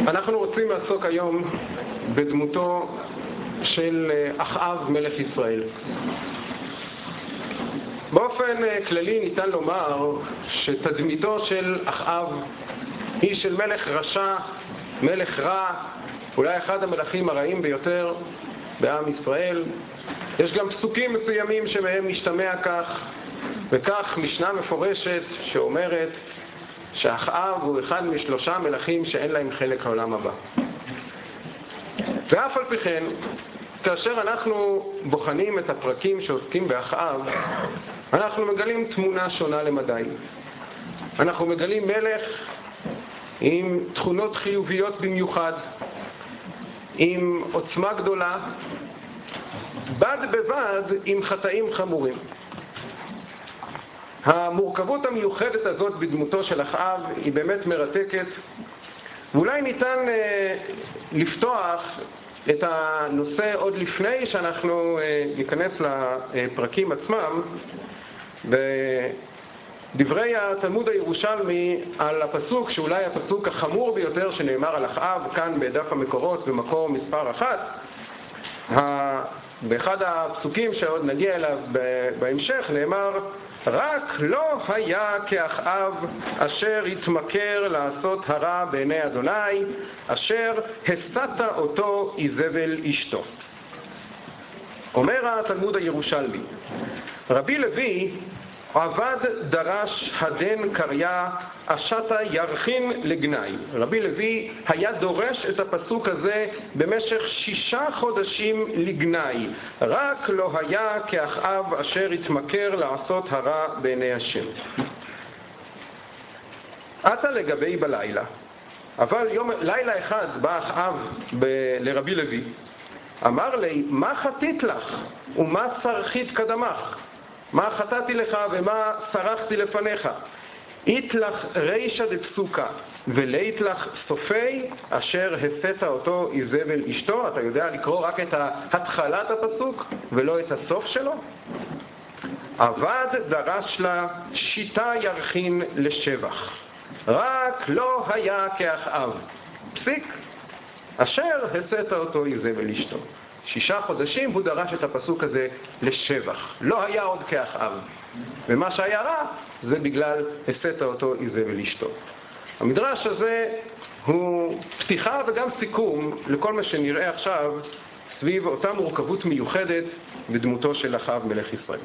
אנחנו רוצים לעסוק היום בדמותו של אחאב מלך ישראל. באופן כללי ניתן לומר שתדמיתו של אחאב היא של מלך רשע, מלך רע, אולי אחד המלכים הרעים ביותר בעם ישראל. יש גם פסוקים מסוימים שמהם משתמע כך, וכך משנה מפורשת שאומרת שאחאב הוא אחד משלושה מלכים שאין להם חלק העולם הבא. ואף על פי כן, כאשר אנחנו בוחנים את הפרקים שעוסקים באחאב, אנחנו מגלים תמונה שונה למדי. אנחנו מגלים מלך עם תכונות חיוביות במיוחד, עם עוצמה גדולה, בד בבד עם חטאים חמורים. המורכבות המיוחדת הזאת בדמותו של אחאב היא באמת מרתקת, ואולי ניתן לפתוח את הנושא עוד לפני שאנחנו ניכנס לפרקים עצמם בדברי התלמוד הירושלמי על הפסוק שאולי הפסוק החמור ביותר שנאמר על אחאב כאן בדף המקורות במקור מספר 1. באחד הפסוקים שעוד נגיע אליו בהמשך נאמר: רק לא היה כאחאב אשר התמכר לעשות הרע בעיני אדוני, אשר הסת אותו איזבל אשתו. אומר התלמוד הירושלמי, רבי לוי עבד דרש הדן קריה אשתה ירחין לגנאי. רבי לוי היה דורש את הפסוק הזה במשך 6 חודשים לגנאי. רק לא היה כאחאב אשר התמכר לעשות הרע בעיני השם. עתה לגבי בלילה. אבל לילה אחד בא אחאב לרבי לוי, אמר לי, מה חטאת לך ומה שרחית קדמך? מה חטאתי לך ומה שרחתי לפניך? אית לך רישא דפסוקה ולית לך סופי אשר הסת אותו איזבל אשתו. אתה יודע לקרוא רק את התחלת הפסוק ולא את הסוף שלו? עבד דרש לה שיטה ירחין לשבח, רק לא היה כאחאב, פסיק, אשר הסת אותו איזבל אשתו. 6 חודשים הוא דרש את הפסוק הזה לשבח. לא היה עוד כאחאב. ומה שהיה רע זה בגלל הסת אותו איזבל אשתו. המדרש הזה הוא פתיחה וגם סיכום לכל מה שנראה עכשיו סביב אותה מורכבות מיוחדת בדמותו של אחאב מלך ישראל.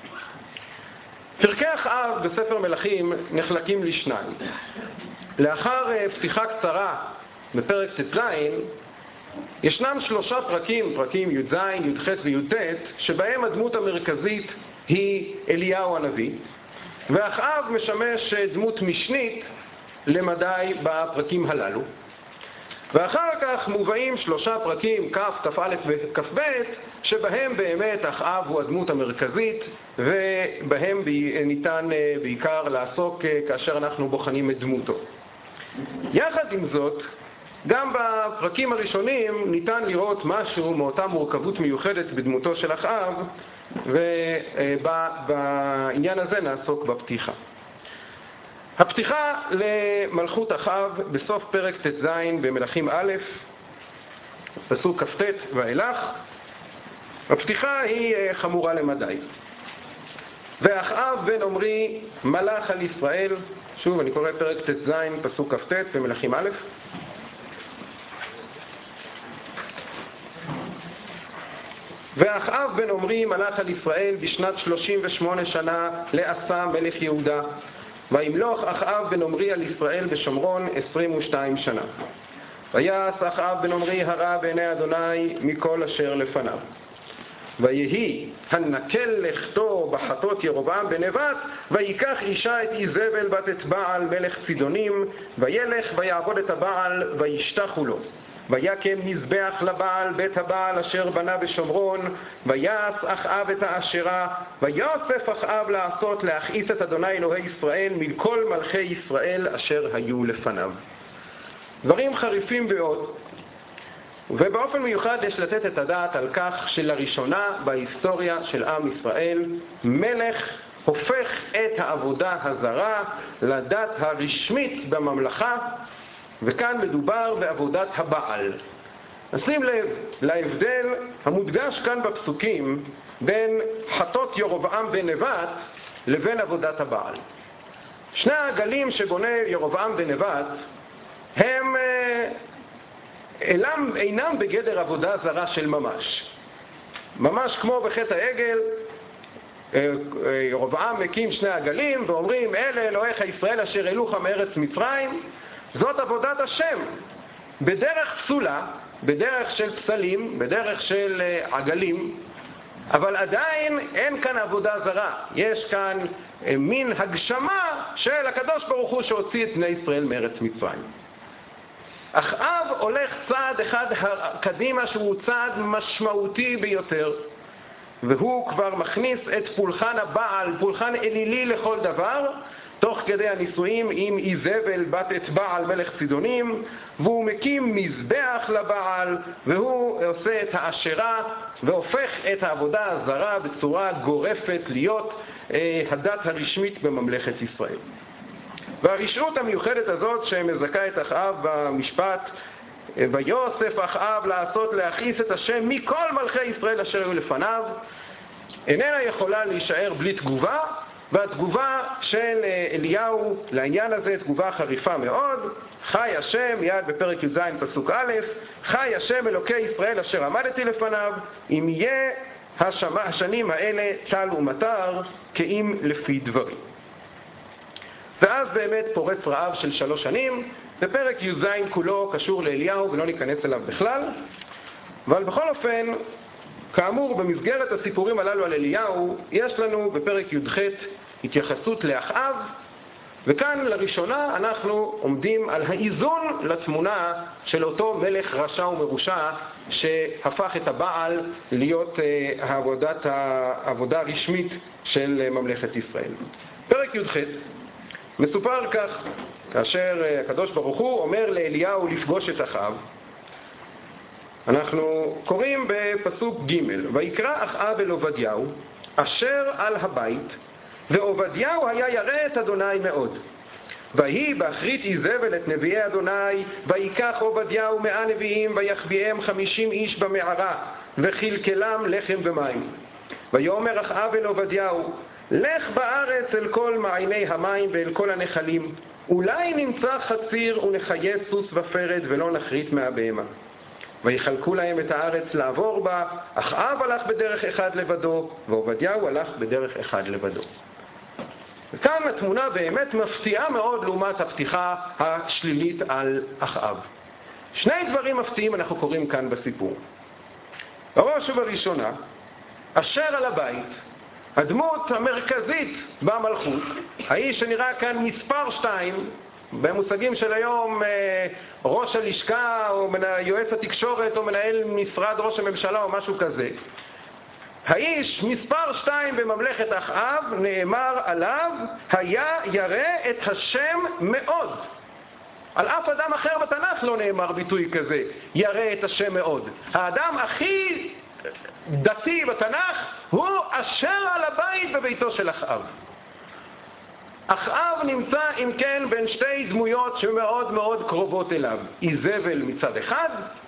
פרקי אחאב בספר מלכים נחלקים לשניים. לאחר פתיחה קצרה בפרק ט"ז, ישנם 3 פרקים, פרקים י"ז, י"ח וי"ט, שבהם הדמות המרכזית היא אליהו הנביא, ואחאב משמש דמות משנית למדי בפרקים הללו. ואחר כך מובאים 3 פרקים, כ', כ"א וכ"ב, שבהם באמת אחאב הוא הדמות המרכזית, ובהם ניתן בעיקר לעסוק כאשר אנחנו בוחנים את דמותו. יחד עם זאת, גם בפרקים הראשונים ניתן לראות משהו מאותה מורכבות מיוחדת בדמותו של אחאב, ובעניין הזה נעסוק בפתיחה. הפתיחה למלכות אחאב בסוף פרק ט"ז במלכים א', פסוק כ"ט ואילך. הפתיחה היא חמורה למדי. ואחאב בן עמרי מלך על ישראל, שוב אני קורא פרק ט"ז פסוק כ"ט במלכים א', ואחאב בן עמרי מלך על ישראל בשנת 38 שנה לעשה מלך יהודה, וימלוך אחאב בן עמרי על ישראל בשומרון 22 שנה. ויעש אחאב בן עמרי הרע בעיני אדוני מכל אשר לפניו. ויהי הנקל לכתו בחטות ירבעם בן נבט, ויקח אישה את איזבל בת את בעל מלך צידונים, וילך ויעבוד את הבעל וישתחו לו. ויקם מזבח לבעל בית הבעל אשר בנה בשומרון, ויעש אחאב את האשרה, ויוסף אחאב לעשות להכעיס את אדוני אלוהי ישראל מכל מלכי ישראל אשר היו לפניו. דברים חריפים מאוד, ובאופן מיוחד יש לתת את הדעת על כך שלראשונה בהיסטוריה של עם ישראל מלך הופך את העבודה הזרה לדת הרשמית בממלכה, וכאן מדובר בעבודת הבעל. נשים לב להבדל המודגש כאן בפסוקים בין חטות ירבעם בן נבט לבין עבודת הבעל. שני העגלים שבונה ירבעם בן נבט הם אינם בגדר עבודה זרה של ממש. ממש כמו בחטא העגל, ירבעם מקים שני עגלים ואומרים, אלה אלוהיך ישראל אשר העלוך מארץ מצרים. זאת עבודת השם, בדרך פסולה, בדרך של פסלים, בדרך של עגלים, אבל עדיין אין כאן עבודה זרה. יש כאן מין הגשמה של הקדוש ברוך הוא שהוציא את בני ישראל מארץ מצרים. אחאב הולך צעד אחד קדימה שהוא צעד משמעותי ביותר, והוא כבר מכניס את פולחן הבעל, פולחן אלילי לכל דבר, תוך כדי הנישואים עם איזבל בת את בעל מלך צידונים, והוא מקים מזבח לבעל, והוא עושה את האשרה והופך את העבודה הזרה בצורה גורפת להיות הדת הרשמית בממלכת ישראל. והרשעות המיוחדת הזאת שמזכה את אחאב במשפט, ויוסף אחאב לעשות להכעיס את השם מכל מלכי ישראל אשר היו לפניו, איננה יכולה להישאר בלי תגובה, והתגובה של אליהו לעניין הזה תגובה חריפה מאוד. חי השם, מיד בפרק י"ז פסוק א', חי השם אלוקי ישראל אשר עמדתי לפניו, אם יהיה השנים האלה טל ומטר כאם לפי דברים. ואז באמת פורץ רעב של 3 שנים, בפרק י"ז כולו קשור לאליהו ולא ניכנס אליו בכלל, אבל בכל אופן, כאמור במסגרת הסיפורים הללו על אליהו, יש לנו בפרק י"ח התייחסות לאחאב, וכאן לראשונה אנחנו עומדים על האיזון לתמונה של אותו מלך רשע ומרושע שהפך את הבעל להיות העבודה הרשמית של ממלכת ישראל. פרק י"ח מסופר כך, כאשר הקדוש ברוך הוא אומר לאליהו לפגוש את אחאב, אנחנו קוראים בפסוק ג' ויקרא אחאב אל עובדיהו אשר על הבית, ועובדיהו היה ירא את אדוני מאוד. ויהי באחרית איזבל את נביאי אדוני, ויקח עובדיהו 100 נביאים, ויחביאם 50 איש במערה, וכלכלם לחם ומים. ויאמר אחאב אל עובדיהו, לך בארץ אל כל מעייני המים ואל כל הנחלים, אולי נמצא חציר ונחיה סוס ופרד ולא נחריט מהבהמה. ויחלקו להם את הארץ לעבור בה, אחאב הלך בדרך אחד לבדו, ועובדיהו הלך בדרך אחד לבדו. וכאן התמונה באמת מפתיעה מאוד לעומת הפתיחה השלילית על אחאב. שני דברים מפתיעים אנחנו קוראים כאן בסיפור. בראש ובראשונה, אשר על הבית, הדמות המרכזית במלכות, האיש שנראה כאן מספר 2, במושגים של היום ראש הלשכה או יועץ התקשורת או מנהל משרד ראש הממשלה או משהו כזה. האיש מספר 2 בממלכת אחאב, נאמר עליו, היה ירא את השם מאוד. על אף אדם אחר בתנ"ך לא נאמר ביטוי כזה, ירא את השם מאוד. האדם הכי דתי בתנ"ך הוא אשר על הבית בביתו של אחאב. אחאב נמצא אם כן בין שתי דמויות שמאוד מאוד קרובות אליו, איזבל מצד אחד,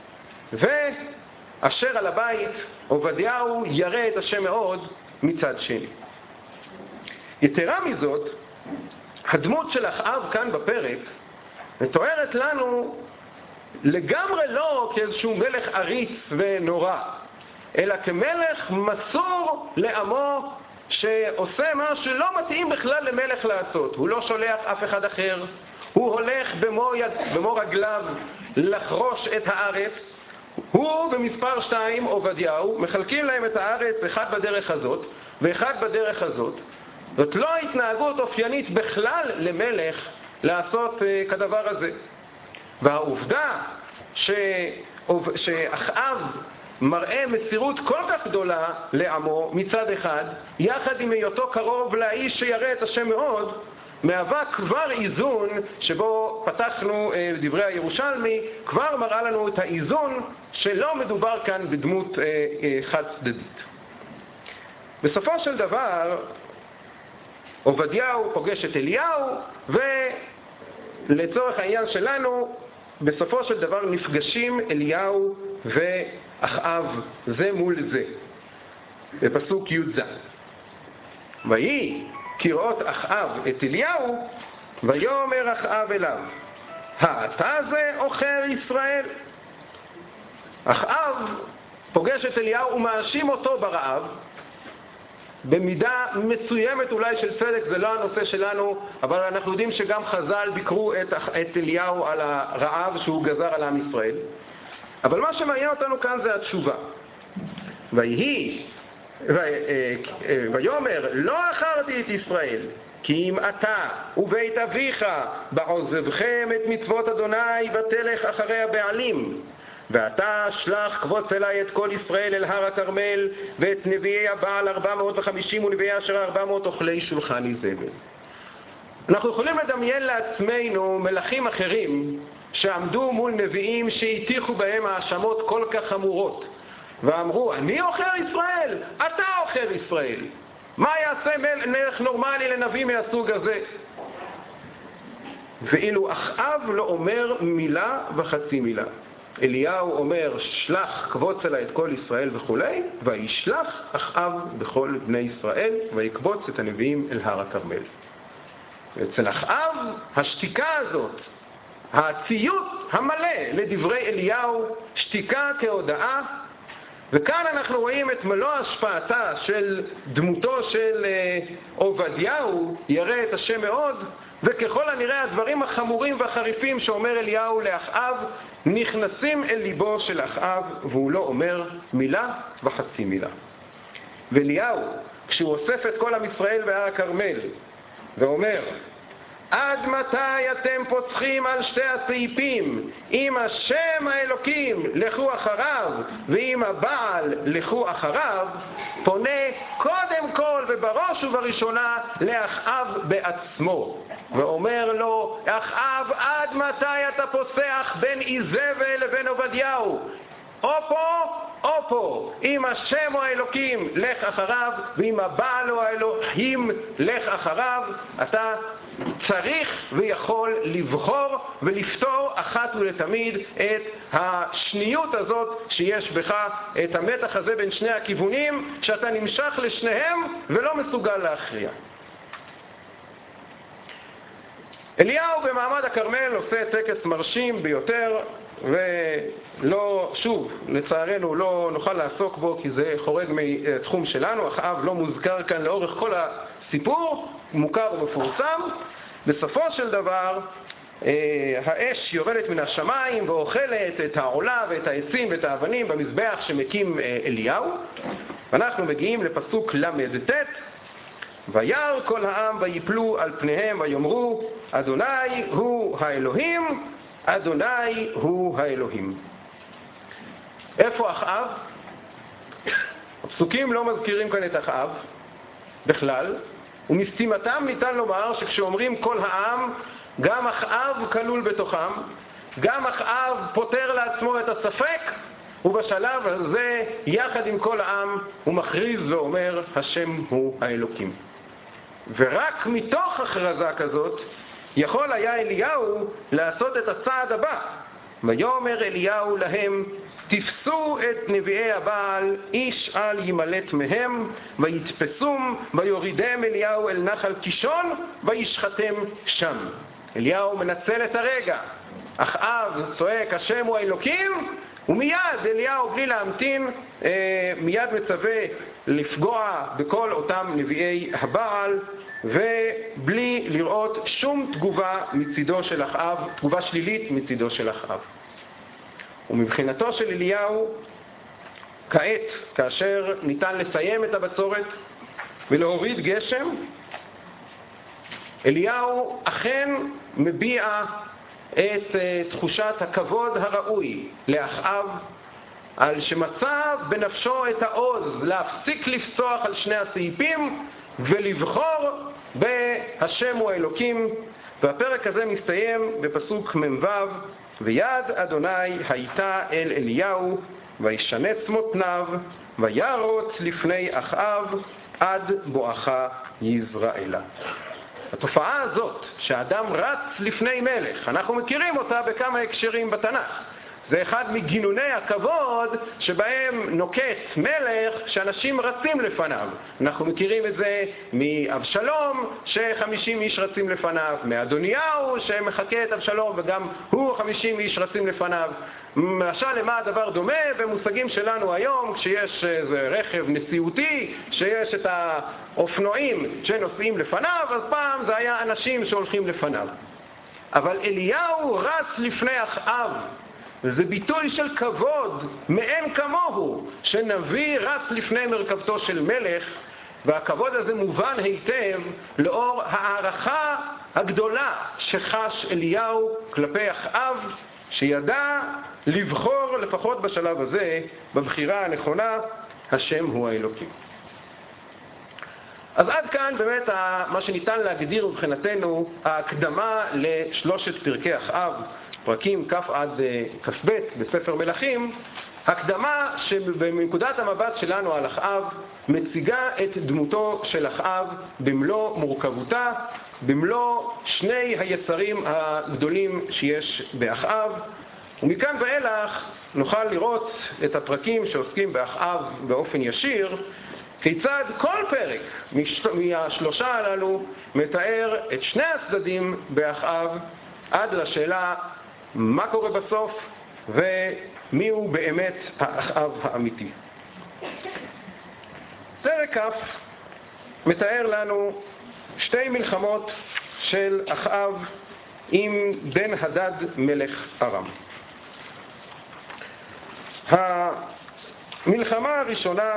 ואשר על הבית, עובדיהו, ירא את השם מאוד מצד שני. יתרה מזאת, הדמות של אחאב כאן בפרק מתוארת לנו לגמרי לא כאיזשהו מלך עריץ ונורא, אלא כמלך מסור לעמו שעושה מה שלא מתאים בכלל למלך לעשות. הוא לא שולח אף אחד אחר, הוא הולך במו רגליו לחרוש את הארץ. הוא ומספר 2 עובדיהו מחלקים להם את הארץ, אחד בדרך הזאת ואחד בדרך הזאת. זאת לא התנהגות אופיינית בכלל למלך לעשות כדבר הזה. והעובדה שאחאב מראה מסירות כל כך גדולה לעמו מצד אחד, יחד עם היותו קרוב לאיש שירא את השם מאוד, מהווה כבר איזון שבו פתחנו דברי הירושלמי, כבר מראה לנו את האיזון שלא מדובר כאן בדמות חד צדדית. בסופו של דבר, עובדיהו פוגש את אליהו, ולצורך העניין שלנו, בסופו של דבר נפגשים אליהו ואחאב זה מול זה. בפסוק י"ז. ויהי כראות אחאב את אליהו, ויאמר אחאב אליו, האתה זה עוכר ישראל? אחאב פוגש את אליהו ומאשים אותו ברעב, במידה מסוימת אולי של צדק, זה לא הנושא שלנו, אבל אנחנו יודעים שגם חז"ל ביקרו את אליהו על הרעב שהוא גזר על עם ישראל. אבל מה שמעניין אותנו כאן זה התשובה. ויאמר, לא עכרתי את ישראל, כי אם אתה ובית אביך בעוזבכם את מצוות אדוני ותלך אחרי הבעלים, ואתה שלח קבוץ אליי את כל ישראל אל הר הכרמל, ואת נביאי הבעל 450 ונביאי אשר 400 אוכלי שולחן איזבל. אנחנו יכולים לדמיין לעצמנו מלכים אחרים שעמדו מול נביאים שהטיחו בהם האשמות כל כך חמורות, ואמרו, אני עוכר ישראל, אתה עוכר ישראל. מה יעשה מלך נורמלי לנביא מהסוג הזה? ואילו אחאב לא אומר מילה וחצי מילה. אליהו אומר, שלח קבוץ אליי את כל ישראל וכו', וישלח אחאב בכל בני ישראל, ויקבוץ את הנביאים אל הר הכרמל. אצל אחאב, השתיקה הזאת, הציות המלא לדברי אליהו, שתיקה כהודאה, וכאן אנחנו רואים את מלוא השפעתה של דמותו של עובדיהו, ירא את השם מאוד, וככל הנראה הדברים החמורים והחריפים שאומר אליהו לאחאב נכנסים אל ליבו של אחאב, והוא לא אומר מילה וחצי מילה. ואליהו, כשהוא אוסף את כל עם ישראל בהר הכרמל ואומר, עד מתי אתם פוצחים על שתי הסעיפים? אם השם האלוקים לכו אחריו, ואם הבעל לכו אחריו, פונה קודם כל ובראש ובראשונה לאחאב בעצמו, ואומר לו, אחאב, עד מתי אתה פוסח בין איזבל לבין עובדיהו? או פה, אם השם הוא האלוקים, לך אחריו, ואם הבעל הוא האלוהים, לך אחריו. אתה צריך ויכול לבחור ולפתור אחת ולתמיד את השניות הזאת שיש בך, את המתח הזה בין שני הכיוונים, שאתה נמשך לשניהם ולא מסוגל להכריע. אליהו במעמד הכרמל עושה טקס מרשים ביותר, ולא, שוב, לצערנו לא נוכל לעסוק בו כי זה חורג מתחום שלנו. אחאב לא מוזכר כאן לאורך כל הסיפור, מוכר ומפורסם. בסופו של דבר האש יורדת מן השמיים ואוכלת את העולה ואת העצים ואת האבנים במזבח שמקים אליהו. ואנחנו מגיעים לפסוק ל"ט, וירא כל העם ויפלו על פניהם ויאמרו, אדוני הוא האלוהים, אדוני הוא האלוהים. איפה אחאב? הפסוקים לא מזכירים כאן את אחאב בכלל, ומסתימתם ניתן לומר שכשאומרים כל העם, גם אחאב כלול בתוכם, גם אחאב פותר לעצמו את הספק, ובשלב הזה יחד עם כל העם הוא מכריז ואומר, השם הוא האלוקים. ורק מתוך הכרזה כזאת יכול היה אליהו לעשות את הצעד הבא. ויאמר אליהו להם, תפסו את נביאי הבעל, איש על ימלט מהם, ויתפסום, ויורידם אליהו אל נחל קישון, וישחטם שם. אליהו מנצל את הרגע. אחאב צועק, השם הוא האלוקים, ומיד אליהו בלי להמתין, מיד מצווה לפגוע בכל אותם נביאי הבעל, ובלי לראות שום תגובה מצידו של אחאב, תגובה שלילית מצידו של אחאב. ומבחינתו של אליהו, כעת, כאשר ניתן לסיים את הבצורת ולהוריד גשם, אליהו אכן מביע את תחושת הכבוד הראוי לאחאב, על שמצא בנפשו את העוז להפסיק לפסוח על שני הסעיפים ולבחור בהשם הוא האלוקים. והפרק הזה מסתיים בפסוק מ"ו, ויד אדוני הייתה אל אליהו וישנץ מותניו וירוץ לפני אחאב עד בואכה יזרעאלה. התופעה הזאת שהאדם רץ לפני מלך, אנחנו מכירים אותה בכמה הקשרים בתנ"ך. זה אחד מגינוני הכבוד שבהם נוקט מלך שאנשים רצים לפניו. אנחנו מכירים את זה מאבשלום ש50 איש רצים לפניו, מאדוניהו שמחכה את אבשלום וגם הוא 50 איש רצים לפניו. למשל, למה הדבר דומה במושגים שלנו היום, כשיש איזה רכב נשיאותי, שיש את האופנועים שנוסעים לפניו, אז פעם זה היה אנשים שהולכים לפניו. אבל אליהו רץ לפני אחאב, וזה ביטוי של כבוד מאין כמוהו, שנביא רץ לפני מרכבתו של מלך, והכבוד הזה מובן היטב לאור הערכה הגדולה שחש אליהו כלפי אחאב, שידע לבחור לפחות בשלב הזה בבחירה הנכונה, השם הוא האלוקים. אז עד כאן באמת מה שניתן להגדיר מבחינתנו ההקדמה לשלושת פרקי אחאב, פרקים כ' עד כ"ב בספר מלכים, הקדמה שבנקודת המבט שלנו על אחאב מציגה את דמותו של אחאב במלוא מורכבותה, במלוא שני היצרים הגדולים שיש באחאב, ומכאן ואילך נוכל לראות את הפרקים שעוסקים באחאב באופן ישיר, כיצד כל פרק מהשלושה הללו מתאר את שני הצדדים באחאב עד לשאלה מה קורה בסוף ומי הוא באמת האחאב האמיתי. פרק כ' מתאר לנו שתי מלחמות של אחאב עם בן הדד מלך ארם. המלחמה הראשונה,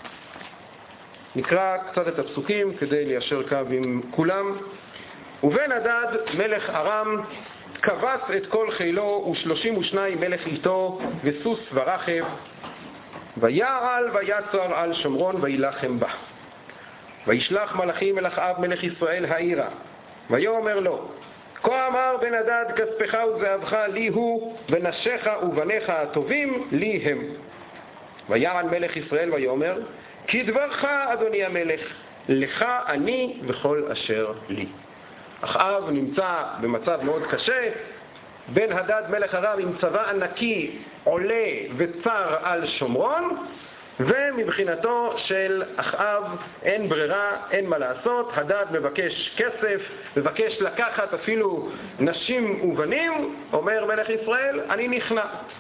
נקרא קצת את הפסוקים כדי ליישר קו עם כולם. ובן הדד מלך ארם כבש את כל חילו ו32 מלך איתו וסוס ורחב, ויעל ויצר על שומרון וילחם בה. וישלח מלאכים אל אחאב מלך ישראל העירה, ויאמר לו, כה אמר בן הדד, כספך וזהבך לי הוא, ונשיך ובניך הטובים לי הם. ויעל מלך ישראל ויאמר, כי דברך אדוני המלך, לך אני וכל אשר לי. אחאב נמצא במצב מאוד קשה, בן הדד מלך ארם עם צבא ענקי עולה וצר על שומרון, ומבחינתו של אחאב אין ברירה, אין מה לעשות. הדד מבקש כסף, מבקש לקחת אפילו נשים ובנים, אומר מלך ישראל, אני נכנע.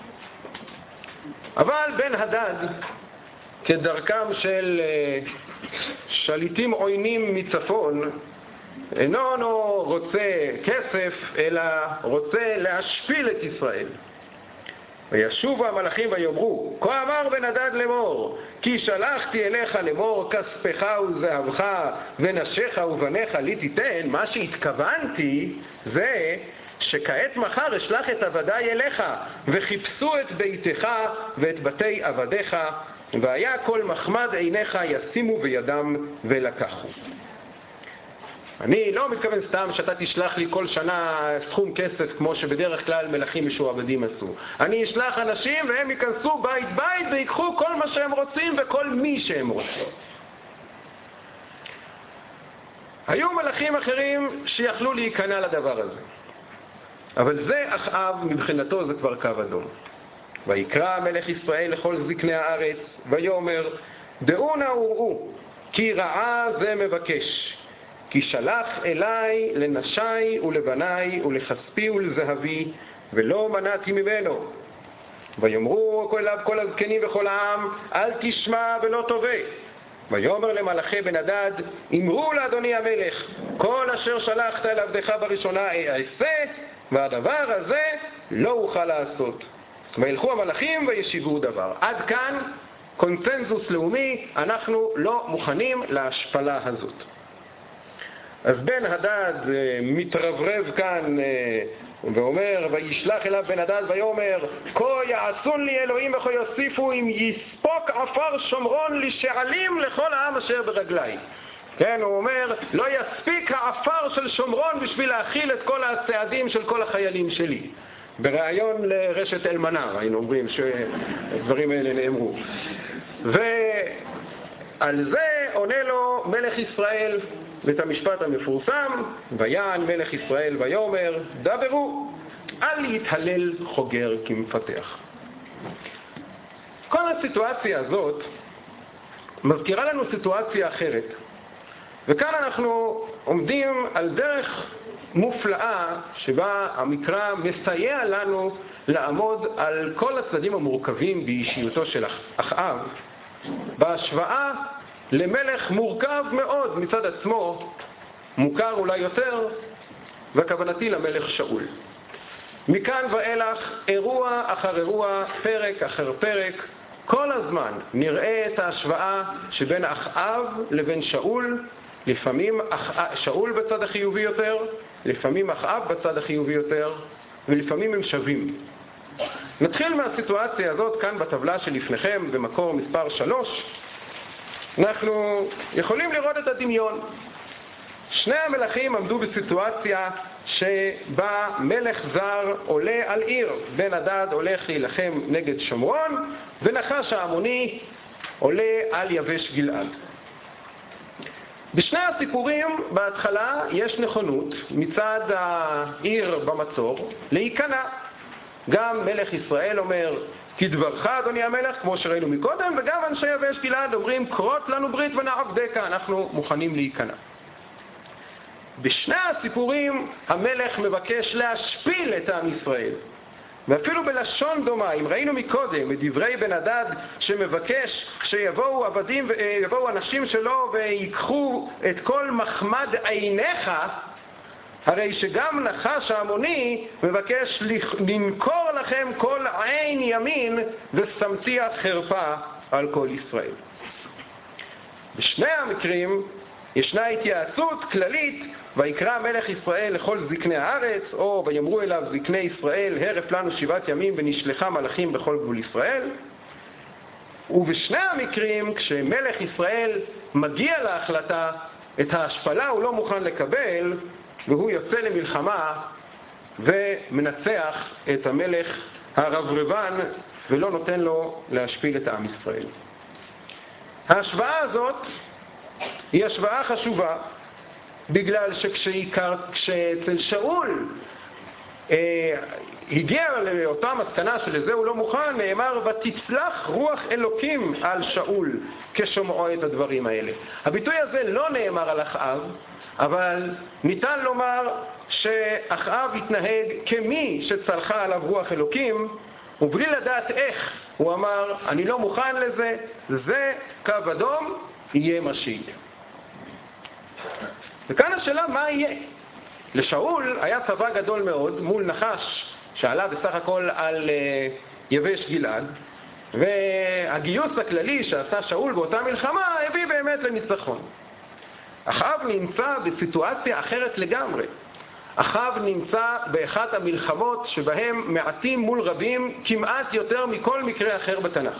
אבל בן הדד, כדרכם של שליטים עוינים מצפון, אינו רוצה כסף, אלא רוצה להשפיל את ישראל. וישובו המלאכים ויאמרו, כה אמר בן הדד לאמור, כי שלחתי אליך לאמור, כספך וזהבך ונשיך ובניך לי תיתן. מה שהתכוונתי זה שכעת מחר אשלח את עבדיי אליך, וחיפשו את ביתך ואת בתי עבדיך, והיה כל מחמד עיניך ישימו בידם ולקחו. אני לא מתכוון סתם שאתה תשלח לי כל שנה סכום כסף כמו שבדרך כלל מלכים משועבדים עשו. אני אשלח אנשים והם ייכנסו בית בית ויקחו כל מה שהם רוצים וכל מי שהם רוצים. היו מלכים אחרים שיכלו להיכנע לדבר הזה. אבל זה אחאב, מבחינתו זה כבר קו אדום. ויקרא מלך ישראל לכל זקני הארץ ויאמר, דעו נא וראו, כי רעה זה מבקש. כי שלח אליי לנשי ולבני ולכספי ולזהבי, ולא מנעתי ממנו. ויאמרו אליו כל הזקנים וכל העם, אל תשמע ולא תובע. ויאמר למלאכי בן הדד, אמרו לאדוני המלך, כל אשר שלחת אל עבדך בראשונה אעשה, והדבר הזה לא אוכל לעשות. וילכו המלאכים וישיבו דבר. עד כאן קונצנזוס לאומי, אנחנו לא מוכנים להשפלה הזאת. אז בן הדד מתרברב כאן ואומר, וישלח אליו בן הדד ויאמר, כה יעשון לי אלוהים וכה יוסיפו אם יספוק עפר שומרון לשעלים לכל העם אשר ברגלי. כן, הוא אומר, לא יספיק העפר של שומרון בשביל להכיל את כל הצעדים של כל החיילים שלי. ברעיון לרשת אלמנר, היינו אומרים שהדברים האלה נאמרו. ועל זה עונה לו מלך ישראל את המשפט המפורסם, ויען מלך ישראל ויאמר, דברו, אל יתהלל חוגר כמפתח. כל הסיטואציה הזאת מזכירה לנו סיטואציה אחרת, וכאן אנחנו עומדים על דרך מופלאה שבה המקרא מסייע לנו לעמוד על כל הצדדים המורכבים באישיותו של אחאב, בהשוואה למלך מורכב מאוד מצד עצמו, מוכר אולי יותר, וכוונתי למלך שאול. מכאן ואילך, אירוע אחר אירוע, פרק אחר פרק, כל הזמן נראה את ההשוואה שבין אחאב לבין שאול, לפעמים שאול בצד החיובי יותר, לפעמים אחאב בצד החיובי יותר, ולפעמים הם שווים. נתחיל מהסיטואציה הזאת כאן בטבלה שלפניכם, במקור מספר 3. אנחנו יכולים לראות את הדמיון. שני המלכים עמדו בסיטואציה שבה מלך זר עולה על עיר. בן הדד הולך להילחם נגד שומרון, ונחש העמוני עולה על יבש גלעד. בשני הסיפורים בהתחלה יש נכונות מצד העיר במצור להיכנע. גם מלך ישראל אומר, כדברך אדוני המלך, כמו שראינו מקודם, וגם אנשי יבש גלעד אומרים, קרות לנו ברית ונעבדך, אנחנו מוכנים להיכנע. בשני הסיפורים המלך מבקש להשפיל את עם ישראל, ואפילו בלשון דומה. אם ראינו מקודם את דברי בן הדד שמבקש שיבואו עבדים ויבואו אנשים שלו ויקחו את כל מחמד עיניך, הרי שגם נחש העמוני מבקש לנקור לכם כל עין ימין ושמתי חרפה על כל ישראל. בשני המקרים ישנה התייעצות כללית, ויקרא מלך ישראל לכל זקני הארץ, או ויאמרו אליו זקני ישראל, הרף לנו 7 ימים ונשלחה מלאכים בכל גבול ישראל. ובשני המקרים, כשמלך ישראל מגיע להחלטה, את ההשפלה הוא לא מוכן לקבל, והוא יוצא למלחמה ומנצח את המלך הרברבן, ולא נותן לו להשפיל את עם ישראל. ההשוואה הזאת היא השוואה חשובה, בגלל שכשאצל שאול הגיע לאותה מסקנה שלזה הוא לא מוכן, נאמר ותצלח רוח אלוקים על שאול כשומעו את הדברים האלה. הביטוי הזה לא נאמר על אחאב, אבל ניתן לומר שאחאב התנהג כמי שצלחה עליו רוח אלוקים, ובלי לדעת איך הוא אמר, אני לא מוכן לזה, זה קו אדום, יהיה מה שיהיה. וכאן השאלה מה יהיה. לשאול היה צבא גדול מאוד מול נחש שעלה בסך הכל על יבש גלעד, והגיוס הכללי שעשה שאול באותה מלחמה הביא באמת לניצחון. אחאב נמצא בסיטואציה אחרת לגמרי. אחאב נמצא באחת המלחמות שבהם מעטים מול רבים כמעט יותר מכל מקרה אחר בתנ"ך.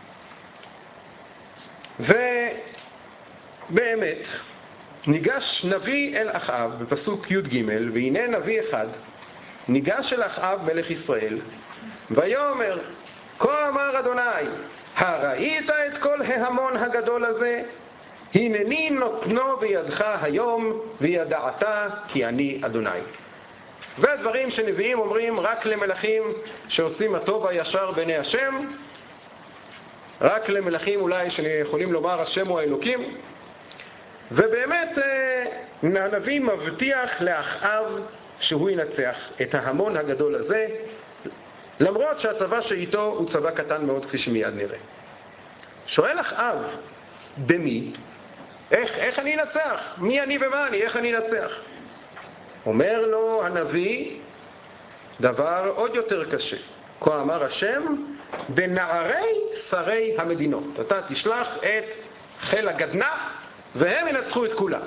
ובאמת ניגש נביא אל אחאב בפסוק י"ג, והנה נביא אחד ניגש אל אחאב מלך ישראל ויאמר, כה אמר אדוני, הראית את כל ההמון הגדול הזה? הנני נותנו בידך היום, וידעת כי אני אדוני. והדברים שנביאים אומרים רק למלכים שעושים הטוב הישר בעיני השם, רק למלכים אולי שיכולים לומר השם הוא האלוקים. ובאמת הנביא מבטיח לאחאב שהוא ינצח את ההמון הגדול הזה, למרות שהצבא שאיתו הוא צבא קטן מאוד, כפי שמיד נראה. שואל אחאב, במי? איך אני אנצח? מי אני ומה אני? איך אני אנצח? אומר לו הנביא דבר עוד יותר קשה. כה אמר השם, בנערי שרי המדינות. אתה תשלח את חיל הגדנ"ע והם ינצחו את כולם.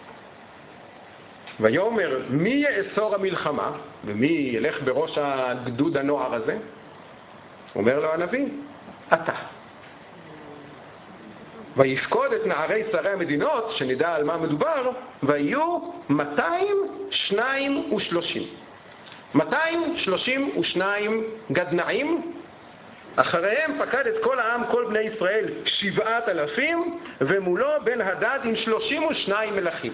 ויאמר, מי יאסור המלחמה? ומי ילך בראש הגדוד הנוער הזה? אומר לו הנביא, אתה. ויפקוד את נערי שרי המדינות, שנדע על מה מדובר, ויהיו 232. 232 גדנעים אחריהם פקד את כל העם, כל בני ישראל 7,000, ומולו בן הדד עם 32 מלכים.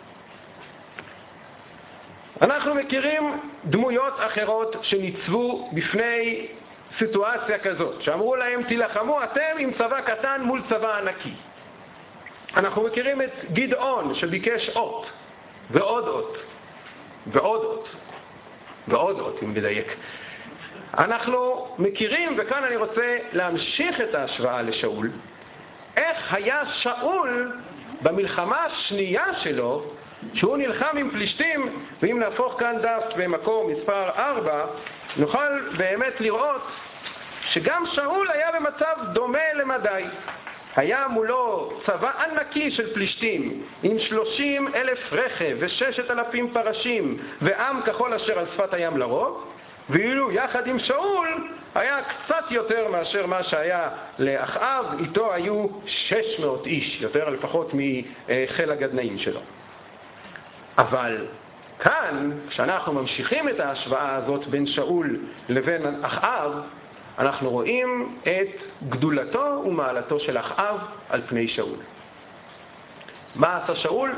אנחנו מכירים דמויות אחרות שניצבו בפני סיטואציה כזאת, שאמרו להם תילחמו אתם עם צבא קטן מול צבא ענקי. אנחנו מכירים את גדעון שביקש אות ועוד אות ועוד אות ועוד אות, אם נדייק. אנחנו מכירים, וכאן אני רוצה להמשיך את ההשוואה לשאול, איך היה שאול במלחמה השנייה שלו, שהוא נלחם עם פלישתים. ואם נהפוך כאן דף במקור מספר 4, נוכל באמת לראות שגם שאול היה במצב דומה למדי. היה מולו צבא ענקי של פלישתים עם 30,000 רכב ו6,000 פרשים ועם כחול אשר על שפת הים לרוב, ואילו יחד עם שאול היה קצת יותר מאשר מה שהיה לאחאב, איתו היו 600 איש, יותר לפחות מחיל הגדנאים שלו. אבל כאן, כשאנחנו ממשיכים את ההשוואה הזאת בין שאול לבין אחאב, אנחנו רואים את גדולתו ומעלתו של אחאב על פני שאול. מה עשה שאול?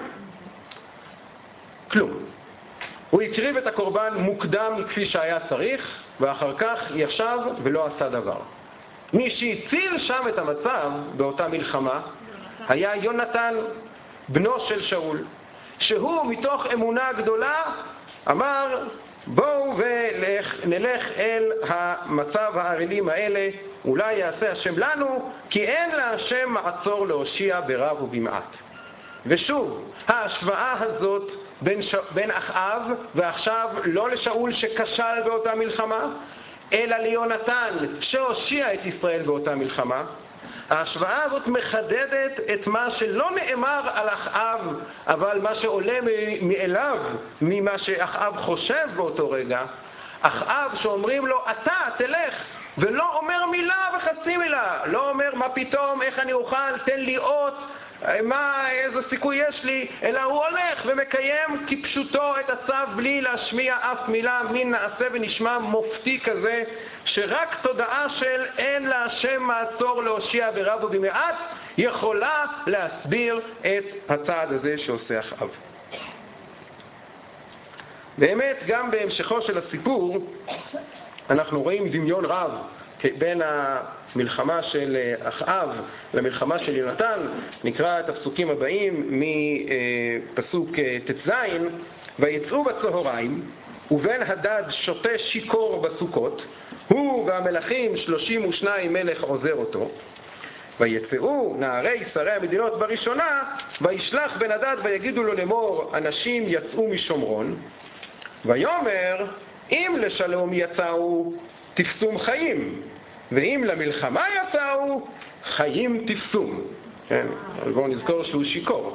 כלום. הוא הקריב את הקורבן מוקדם כפי שהיה צריך, ואחר כך ישב ולא עשה דבר. מי שהציל שם את המצב באותה מלחמה היה יונתן, בנו של שאול, שהוא מתוך אמונה גדולה אמר בואו ונלך אל המצב הערלים האלה, אולי יעשה השם לנו, כי אין להשם מעצור להושיע ברב ובמעט. ושוב, ההשוואה הזאת בין אחאב, ועכשיו לא לשאול שכשל באותה מלחמה, אלא ליונתן שהושיע את ישראל באותה מלחמה. ההשוואה הזאת מחדדת את מה שלא נאמר על אחאב, אבל מה שעולה מאליו, ממה שאחאב חושב באותו רגע. אחאב שאומרים לו, אתה תלך, ולא אומר מילה וחצי מילה, לא אומר מה פתאום, איך אני אוכל, תן לי אות, איזה סיכוי יש לי, אלא הוא הולך ומקיים כפשוטו את הצו בלי להשמיע אף מילה, מין נעשה ונשמע מופתי כזה, שרק תודעה של אין להשם מעצור להושיע ברב ובמעט יכולה להסביר את הצעד הזה שעושה אחאב. באמת גם בהמשכו של הסיפור אנחנו רואים דמיון רב בין המלחמה של אחאב למלחמה של יונתן. נקרא את הפסוקים הבאים מפסוק ט"ז: ויצאו בצהריים ובן הדד שותה שיקור בסוכות, הוא והמלכים 32 מלך עוזר אותו. ויצאו נערי שרי המדינות בראשונה, וישלח בן הדד ויגידו לו לאמור, אנשים יצאו משומרון. ויאמר, אם לשלום יצאו תפסום חיים, ואם למלחמה יצאו חיים תפסום. כן, אבל בואו נזכור שהוא שיקור.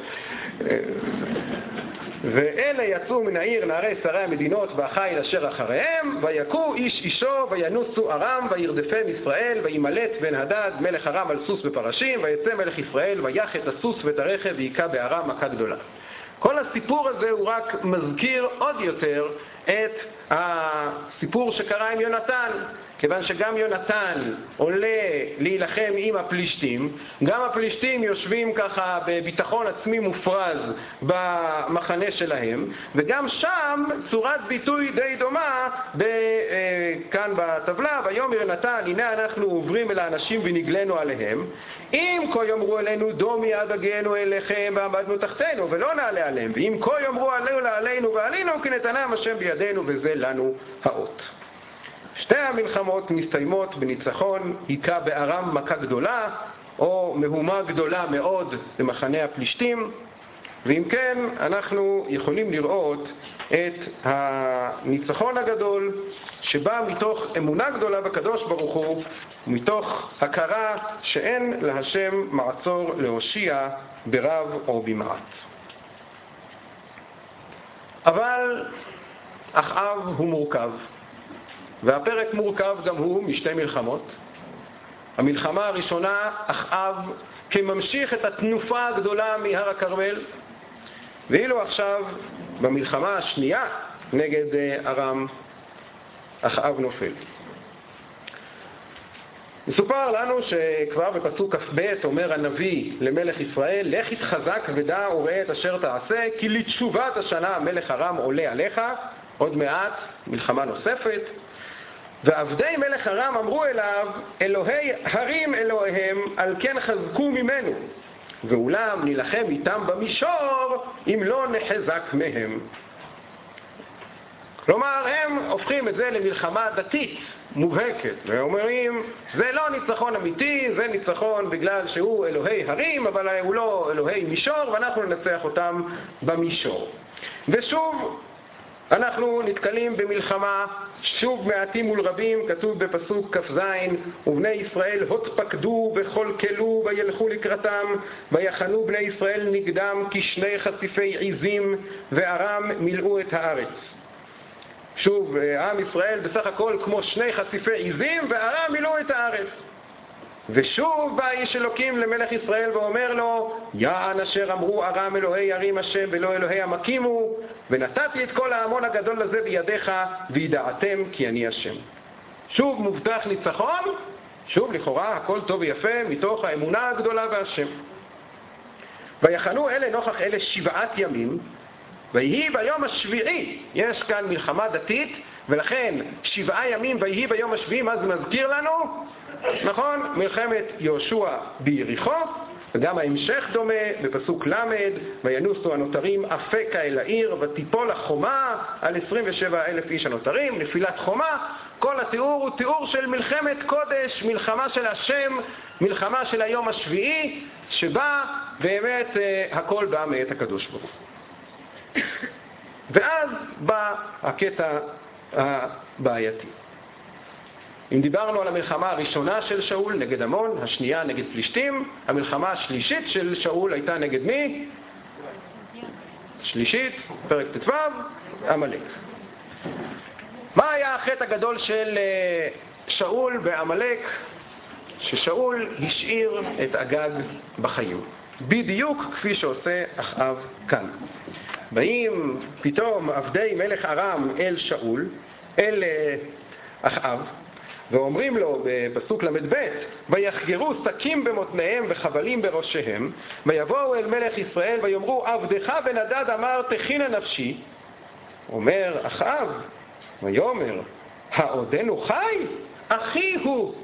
ואלה יצאו מן העיר נערי שרי המדינות והחיל אשר אחריהם, ויקו איש אישו וינוסו ארם וירדפם ישראל, וימלט בן הדד מלך ארם על סוס בפרשים, ויצא מלך ישראל ויח את הסוס ואת הרכב ויקע בארם מכה גדולה. כל הסיפור הזה הוא רק מזכיר עוד יותר את הסיפור שקרה עם יונתן, כיוון שגם יונתן עולה להילחם עם הפלישתים, גם הפלישתים יושבים ככה בביטחון עצמי מופרז במחנה שלהם, וגם שם צורת ביטוי די דומה כאן בטבלה, ויאמר יונתן, הנה אנחנו עוברים אל האנשים ונגלנו עליהם, אם כה יאמרו אלינו דומי עד הגענו אליכם ועמדנו תחתנו ולא נעלה עליהם, ואם כה יאמרו עלינו ועלינו כי נתנם השם בידינו וזה לנו האות. שתי המלחמות מסתיימות בניצחון, היכה בארם מכה גדולה, או מהומה גדולה מאוד במחנה הפלישתים, ואם כן אנחנו יכולים לראות את הניצחון הגדול שבא מתוך אמונה גדולה בקדוש ברוך הוא, מתוך הכרה שאין להשם מעצור להושיע ברב או במעט. אבל אחאב הוא מורכב, והפרק מורכב גם הוא משתי מלחמות. המלחמה הראשונה, אחאב כממשיך את התנופה הגדולה מהר הכרמל, ואילו עכשיו במלחמה השנייה נגד ארם, אחאב נופל. מסופר לנו שכבר בפסוק כ"ב אומר הנביא למלך ישראל, לך התחזק ודע וראה את אשר תעשה, כי לתשובת השנה מלך ארם עולה עליך, עוד מעט מלחמה נוספת. ועבדי מלך ארם אמרו אליו, אלוהי הרים אלוהיהם, על כן חזקו ממנו, ואולם נלחם איתם במישור אם לא נחזק מהם. כלומר, הם הופכים את זה למלחמה דתית מובהקת, ואומרים, זה לא ניצחון אמיתי, זה ניצחון בגלל שהוא אלוהי הרים, אבל הוא לא אלוהי מישור, ואנחנו ננצח אותם במישור. ושוב, אנחנו נתקלים במלחמה, שוב מעטים מול רבים, כתוב בפסוק כ"ז, ובני ישראל הותפקדו וכלכלו וילכו לקראתם, ויחנו בני ישראל נגדם כשני חשיפי עזים, וארם מילאו את הארץ. שוב, עם ישראל בסך הכל כמו שני חשיפי עזים, וארם מילאו את הארץ. ושוב בא איש אלוקים למלך ישראל ואומר לו, יען אשר אמרו ארם אלוהי הרים השם ולא אלוהי המקימו, ונתתי את כל ההמון הגדול הזה בידיך, וידעתם כי אני השם. שוב מובטח ניצחון, שוב לכאורה הכל טוב ויפה מתוך האמונה הגדולה בהשם. ויחנו אלה נוכח אלה 7 ימים, ויהי ביום השביעי, יש כאן מלחמה דתית, ולכן 7 ימים ויהי ביום השביעי, מה זה מזכיר לנו? נכון, מלחמת יהושע ביריחו, וגם ההמשך דומה בפסוק למד, וינוסו הנותרים אפקה אל העיר, ותיפול החומה על 27,000 איש הנותרים, נפילת חומה. כל התיאור הוא תיאור של מלחמת קודש, מלחמה של השם, מלחמה של היום השביעי, שבה באמת הכל בא מאת הקדוש ברוך הוא. ואז בא הקטע הבעייתי. אם דיברנו על המלחמה הראשונה של שאול נגד עמון, השנייה נגד פלישתים, המלחמה השלישית של שאול הייתה נגד מי? שלישית, פרק ט"ו, עמלק. מה היה החטא הגדול של שאול בעמלק? ששאול השאיר את אגג בחיים. בדיוק כפי שעושה אחאב כאן. באים פתאום עבדי מלך ארם אל שאול, אל אחאב, ואומרים לו בפסוק למד ב', ויחגרו שקים במותניהם וחבלים בראשיהם, ויבואו אל מלך ישראל ויאמרו, עבדך בן הדד אמר תכינה נפשי. אומר אחאב, ויאמר, העודנו חי? אחי הוא.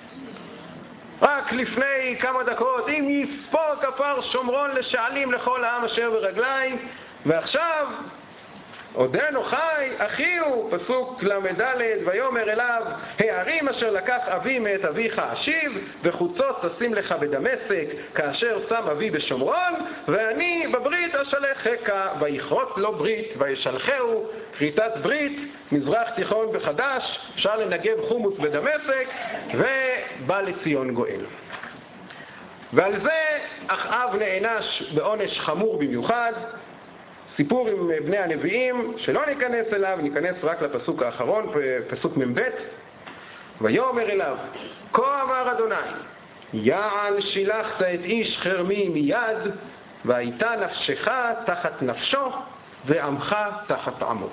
רק לפני כמה דקות, אם יספור כפר שומרון לשעלים לכל העם אשר ברגלי, ועכשיו עודנו חי, אחי הוא, פסוק למד, ויאמר אליו, הערים אשר לקח אבי מאת אביך אשיב, וחוצות תשים לך בדמשק, כאשר שם אבי בשומרון, ואני בברית אשלחך, ויכרות לו ברית, וישלחהו, כריתת ברית, מזרח תיכון בחדש, אפשר לנגב חומוס בדמשק, ובא לציון גואל. ועל זה אחאב נענש בעונש חמור במיוחד, סיפור עם בני הנביאים, שלא ניכנס אליו, ניכנס רק לפסוק האחרון, פסוק מ"ב. ויאמר אליו, כה אמר אדוני, יען שילחת את איש חרמי מיד, והייתה נפשך תחת נפשו, ועמך תחת עמו.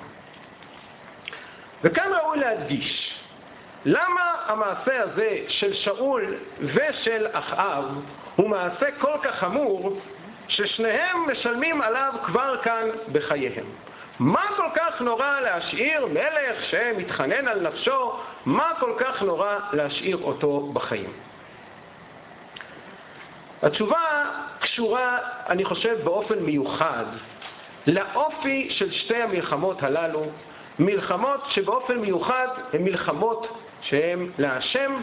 וכאן ראוי להדגיש, למה המעשה הזה של שאול ושל אחאב הוא מעשה כל כך חמור, ששניהם משלמים עליו כבר כאן בחייהם. מה כל כך נורא להשאיר מלך שמתחנן על נפשו, מה כל כך נורא להשאיר אותו בחיים? התשובה קשורה, אני חושב, באופן מיוחד לאופי של שתי המלחמות הללו, מלחמות שבאופן מיוחד הן מלחמות שהן להשם,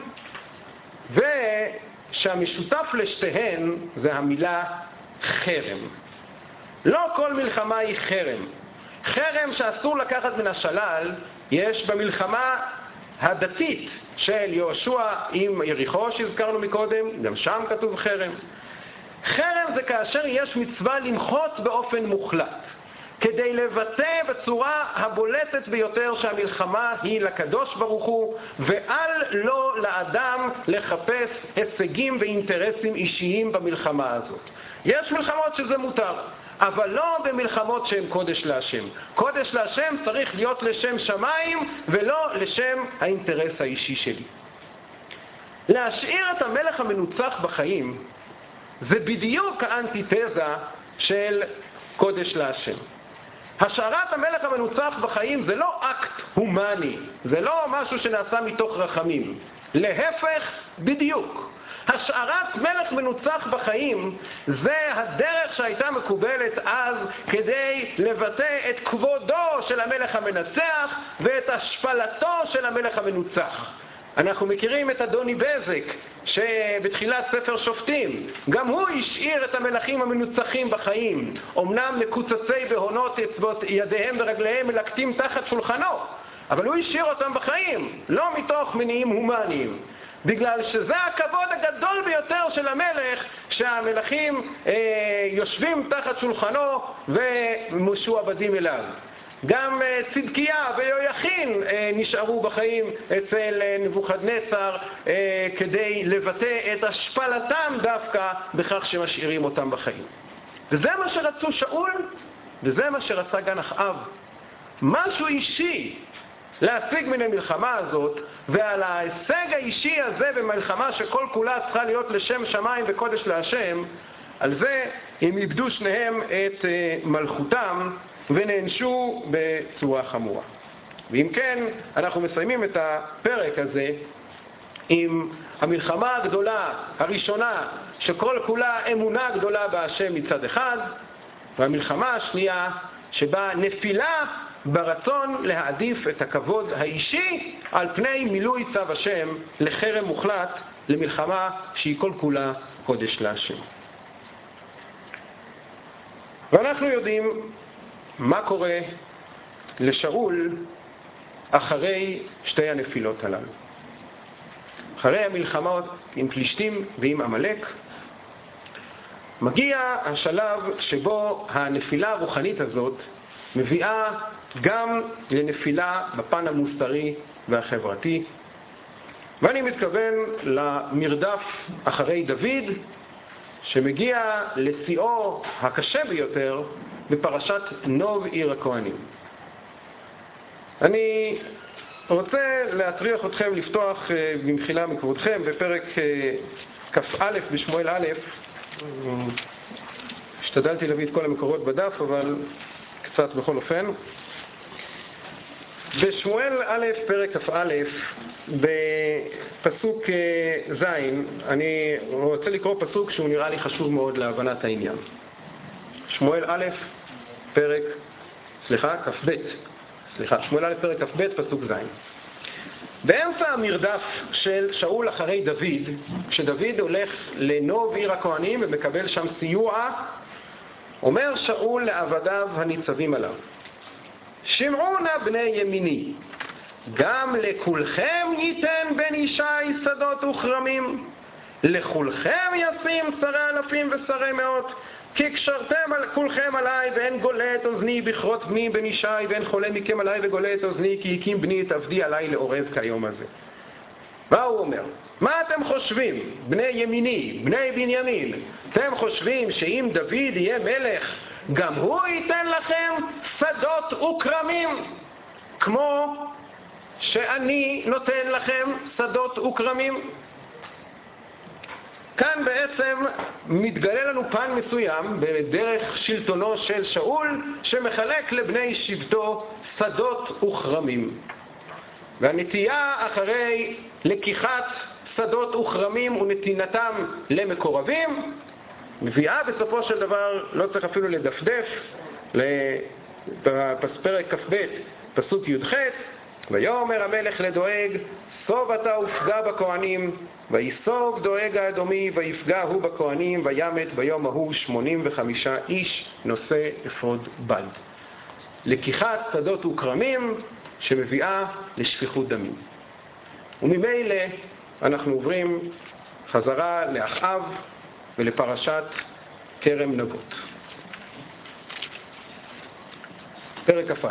ושהמשותף לשתיהן זה המילה חרם. לא כל מלחמה היא חרם. חרם שאסור לקחת מן השלל יש במלחמה הדתית של יהושע עם יריחו שהזכרנו מקודם, גם שם כתוב חרם. חרם זה כאשר יש מצווה למחות באופן מוחלט, כדי לבטא בצורה הבולטת ביותר שהמלחמה היא לקדוש ברוך הוא, ואל לא לאדם לחפש הישגים ואינטרסים אישיים במלחמה הזאת. יש מלחמות שזה מותר, אבל לא במלחמות שהן קודש להשם. קודש להשם צריך להיות לשם שמיים ולא לשם האינטרס האישי שלי. להשאיר את המלך המנוצח בחיים זה בדיוק האנטיתזה של קודש להשם. השארת המלך המנוצח בחיים זה לא אקט הומני, זה לא משהו שנעשה מתוך רחמים. להפך, בדיוק. השארת מלך מנוצח בחיים זה הדרך שהייתה מקובלת אז כדי לבטא את כבודו של המלך המנצח ואת השפלתו של המלך המנוצח. אנחנו מכירים את אדוני בזק שבתחילת ספר שופטים, גם הוא השאיר את המלכים המנוצחים בחיים, אמנם מקוצצי בהונות אצבעות ידיהם ורגליהם מלקטים תחת שולחנו, אבל הוא השאיר אותם בחיים, לא מתוך מניעים הומניים, בגלל שזה הכבוד הגדול ביותר של המלך, שהמלכים יושבים תחת שולחנו ומשועבדים אליו. גם צדקיה ויהויכין נשארו בחיים אצל נבוכדנצר כדי לבטא את השפלתם דווקא בכך שמשאירים אותם בחיים. וזה מה שרצו שאול, וזה מה שרצה גם אחאב. משהו אישי להשיג מן המלחמה הזאת, ועל ההישג האישי הזה במלחמה שכל כולה צריכה להיות לשם שמיים וקודש להשם, על זה הם איבדו שניהם את מלכותם ונענשו בצורה חמורה. ואם כן, אנחנו מסיימים את הפרק הזה עם המלחמה הגדולה הראשונה שכל כולה אמונה גדולה בהשם מצד אחד, והמלחמה השנייה שבה נפילה ברצון להעדיף את הכבוד האישי על פני מילוי צו השם, לחרם מוחלט, למלחמה שהיא כל כולה קודש להשם. ואנחנו יודעים מה קורה לשאול אחרי שתי הנפילות הללו. אחרי המלחמות עם פלישתים ועם עמלק, מגיע השלב שבו הנפילה הרוחנית הזאת מביאה גם לנפילה בפן המוסרי והחברתי, ואני מתכוון למרדף אחרי דוד, שמגיע לשיאו הקשה ביותר בפרשת נוב עיר הכהנים. אני רוצה להטריח אתכם לפתוח במחילה מכבודכם בפרק כ"א בשמואל א'. השתדלתי להביא את כל המקורות בדף, אבל קצת בכל אופן. בשמואל א', פרק כ"א, בפסוק ז', אני רוצה לקרוא פסוק שהוא נראה לי חשוב מאוד להבנת העניין. שמואל א', פרק, שמואל א', פרק כ"ב, פסוק ז'. באמצע המרדף של שאול אחרי דוד, כשדוד הולך לנוב עיר הכהנים ומקבל שם סיוע, אומר שאול לעבדיו הניצבים עליו, שמעו נא בני ימיני, גם לכולכם ייתן בן ישי שדות וכרמים, לכולכם ישים שרי אלפים ושרי מאות, כי קשרתם על כולכם עליי, ואין גולה את אוזני בכרות בני בן ישי, ואין חולה מכם עליי וגולה את אוזני, כי הקים בני את עבדי עליי לעורב כיום הזה. מה הוא אומר? מה אתם חושבים, בני ימיני, בני בנימין? אתם חושבים שאם דוד יהיה מלך, גם הוא ייתן לכם שדות וכרמים, כמו שאני נותן לכם שדות וכרמים? כאן בעצם מתגלה לנו פן מסוים בדרך שלטונו של שאול, שמחלק לבני שבטו שדות וכרמים. והנטייה אחרי לקיחת שדות וכרמים ונתינתם למקורבים, מביאה בסופו של דבר, לא צריך אפילו לדפדף, בפרק כ"ב, פסוק י"ח, ויאמר המלך לדואג, סוב אתה ופגע בכהנים, ויסוב דואג האדומי, ויפגע הוא בכהנים, וימת ביום ההוא 85 איש נושא אפוד בד. לקיחת שדות וכרמים שמביאה לשפיכות דמים. וממילא אנחנו עוברים חזרה לאחאב ולפרשת כרם נבות. פרק כ"א.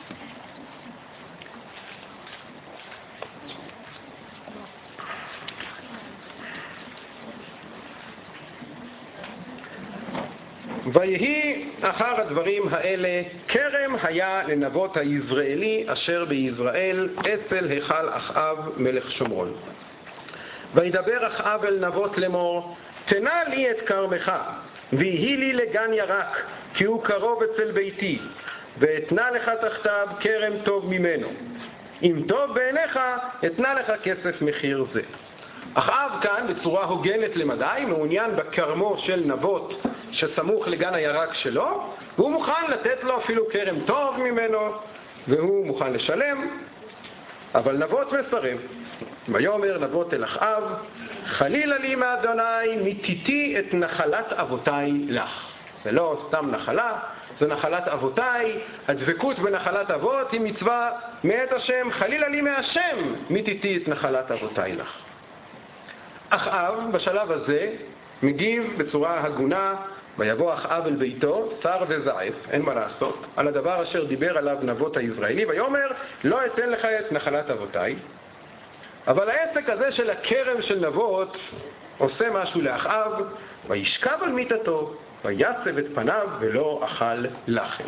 ויהי אחר הדברים האלה, כרם היה לנבות היזרעאלי אשר ביזרעאל אצל היכל אחאב מלך שומרון. וידבר אחאב אל נבות לאמור, תנה לי את כרמך, ויהי לי לגן ירק, כי הוא קרוב אצל ביתי, ואתנה לך תחתיו כרם טוב ממנו. אם טוב בעיניך, אתנה לך כסף מחיר זה. אחאב כאן בצורה הוגנת למדי, מעוניין בכרמו של נבות שסמוך לגן הירק שלו, והוא מוכן לתת לו אפילו כרם טוב ממנו, והוא מוכן לשלם, אבל נבות מסרב. ויאמר נבות אל אחאב, חלילה לי מאדוני, מיתיתי את נחלת אבותיי לך. זה לא סתם נחלה, זה נחלת אבותיי. הדבקות בנחלת אבות היא מצווה מאת השם, חלילה לי מהשם, מיתיתי את נחלת אבותיי לך. אחאב בשלב הזה מגיב בצורה הגונה, ויבוא אחאב אל ביתו, צר וזעף, אין מה לעשות, על הדבר אשר דיבר עליו נבות הישראלי, ויאמר, לא אתן לך את נחלת אבותיי. אבל העסק הזה של הכרם של נבות עושה משהו לאחאב, וישכב על מיטתו, ויצב את פניו ולא אכל לחם.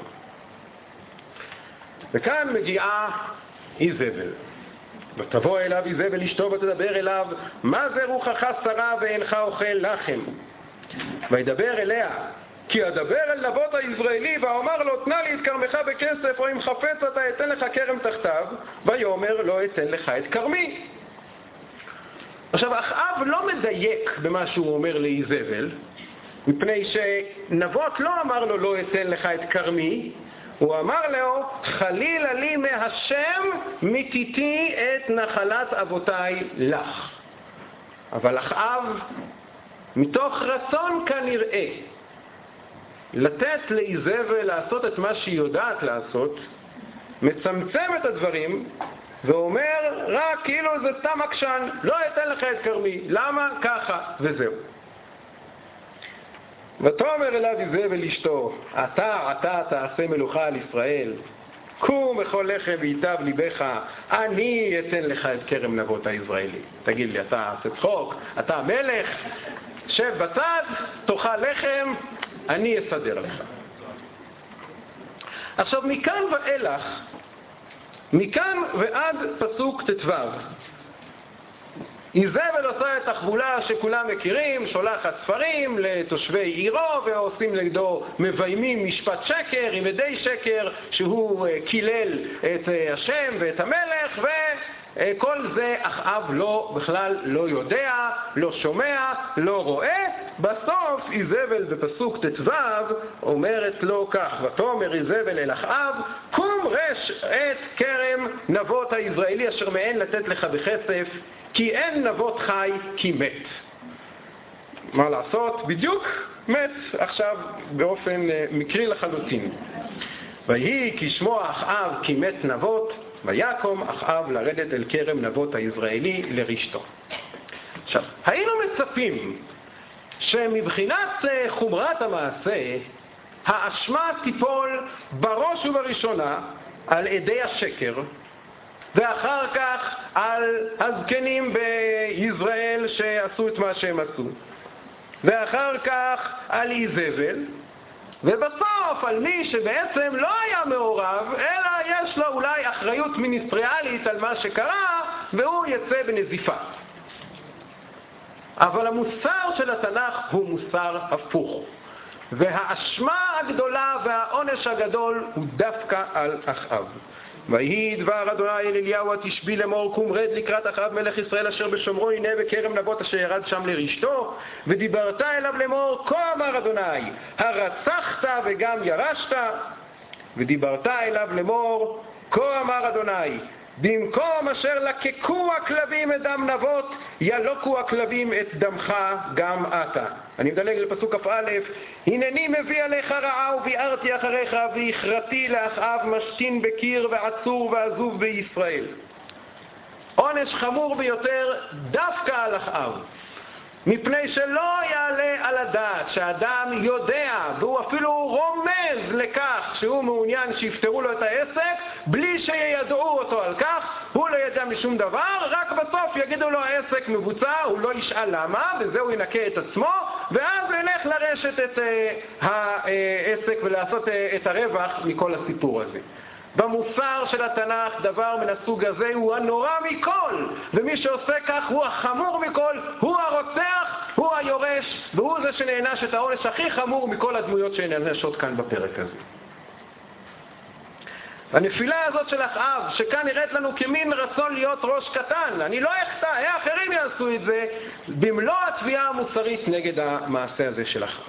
וכאן מגיעה איזבל. ותבוא אליו איזבל אשתו ותדבר אליו, מה זה רוחך שרה ואינך אוכל לחם? וידבר אליה, כי אדבר אל נבות הישראלי ואומר לו, תנה לי את כרמך בכסף, או אם חפץ אתה אתן לך כרם תחתיו, ויאמר לא אתן לך את כרמי. עכשיו אחאב לא מדייק במה שהוא אומר לאיזבל, מפני שנבות לא אמר לו לא אתן לך את כרמי, הוא אמר לו, חלילה לי מהשם, מיתיתי את נחלת אבותיי לך. אבל אחאב, מתוך רצון כנראה, לתת לאיזבל לעשות את מה שהיא יודעת לעשות, מצמצם את הדברים, ואומר, רק כאילו זה סתם עקשן, לא אתן לך את כרמי. למה? ככה, וזהו. ותאמר אליו איזבל אשתו, אתה תעשה מלוכה על ישראל, קום אכול לחם וייטב ליבך, אני אתן לך את כרם נבות הישראלי. תגיד לי, אתה עושה צחוק, אתה מלך, שב בצד, תאכל לחם, אני אסדר לך. עכשיו מכאן ואילך, מכאן ועד פסוק ט"ו, איזבל עושה את החבולה שכולם מכירים, שולחת ספרים לתושבי עירו ועושים נגדו מביימים משפט שקר עם עדי שקר שהוא קילל את השם ואת המלך, וכל זה אחאב בכלל לא יודע, לא שומע, לא רואה. בסוף איזבל בפסוק ט"ו אומרת לו כך, ותאמר איזבל אל אחאב, קום רש את כרם נבות הישראלי אשר מעין לתת לך בכסף, כי אין נבות חי כי מת. מה לעשות? בדיוק מת עכשיו באופן מקרי לחלוטין. ויהי כי שמוע אחאב כי מת נבות, ויקום אחאב לרדת אל כרם נבות הישראלי לרשתו. עכשיו, היינו מצפים שמבחינת חומרת המעשה, האשמה תיפול בראש ובראשונה על עדי השקר, ואחר כך על הזקנים בישראל שעשו את מה שהם עשו, ואחר כך על איזבל, ובסוף על מי שבעצם לא היה מעורב, אלא יש לו אולי אחריות מיניסטריאלית על מה שקרה, והוא יצא בנזיפה. אבל המוסר של התנ"ך הוא מוסר הפוך, והאשמה הגדולה והעונש הגדול הוא דווקא על אחאב. ויהי דבר אדוני אל אליהו התשבי לאמור, קום רד לקראת אחאב מלך ישראל אשר בשומרון, הנה בכרם נבות אשר ירד שם לרשתו, ודיברת אליו לאמור, כה אמר אדוני, הרצחת וגם ירשת. ודיברת אליו לאמור, כה אמר אדוני, במקום אשר לקקו הכלבים את דם נבות, ילוקו הכלבים את דמך גם אתה. אני מדלג לפסוק כ"א, הנני מביא עליך רעה וביארתי אחריך, והכרתי לאחאב משכין בקיר ועצור ועזוב בישראל. עונש חמור ביותר דווקא על אחאב, מפני שלא יעלה על הדעת שאדם יודע, והוא אפילו רומז לכך שהוא מעוניין שיפתרו לו את העסק, בלי שידעו אותו על כך, הוא לא ידע משום דבר, רק בסוף יגידו לו העסק מבוצע, הוא לא ישאל למה, וזהו ינקה את עצמו, ואז הוא ילך לרשת את העסק ולעשות את הרווח מכל הסיפור הזה. במוסר של התנ"ך דבר מן הסוג הזה הוא הנורא מכל, ומי שעושה כך הוא החמור מכל, הוא הרוצח, הוא היורש, והוא זה שנענש את העונש הכי חמור מכל הדמויות שנענשות כאן בפרק הזה. הנפילה הזאת של אחאב, שכאן נראית לנו כמין רצון להיות ראש קטן, אני לא אחטא, אחרים יעשו את זה, במלוא התביעה המוסרית נגד המעשה הזה של אחאב.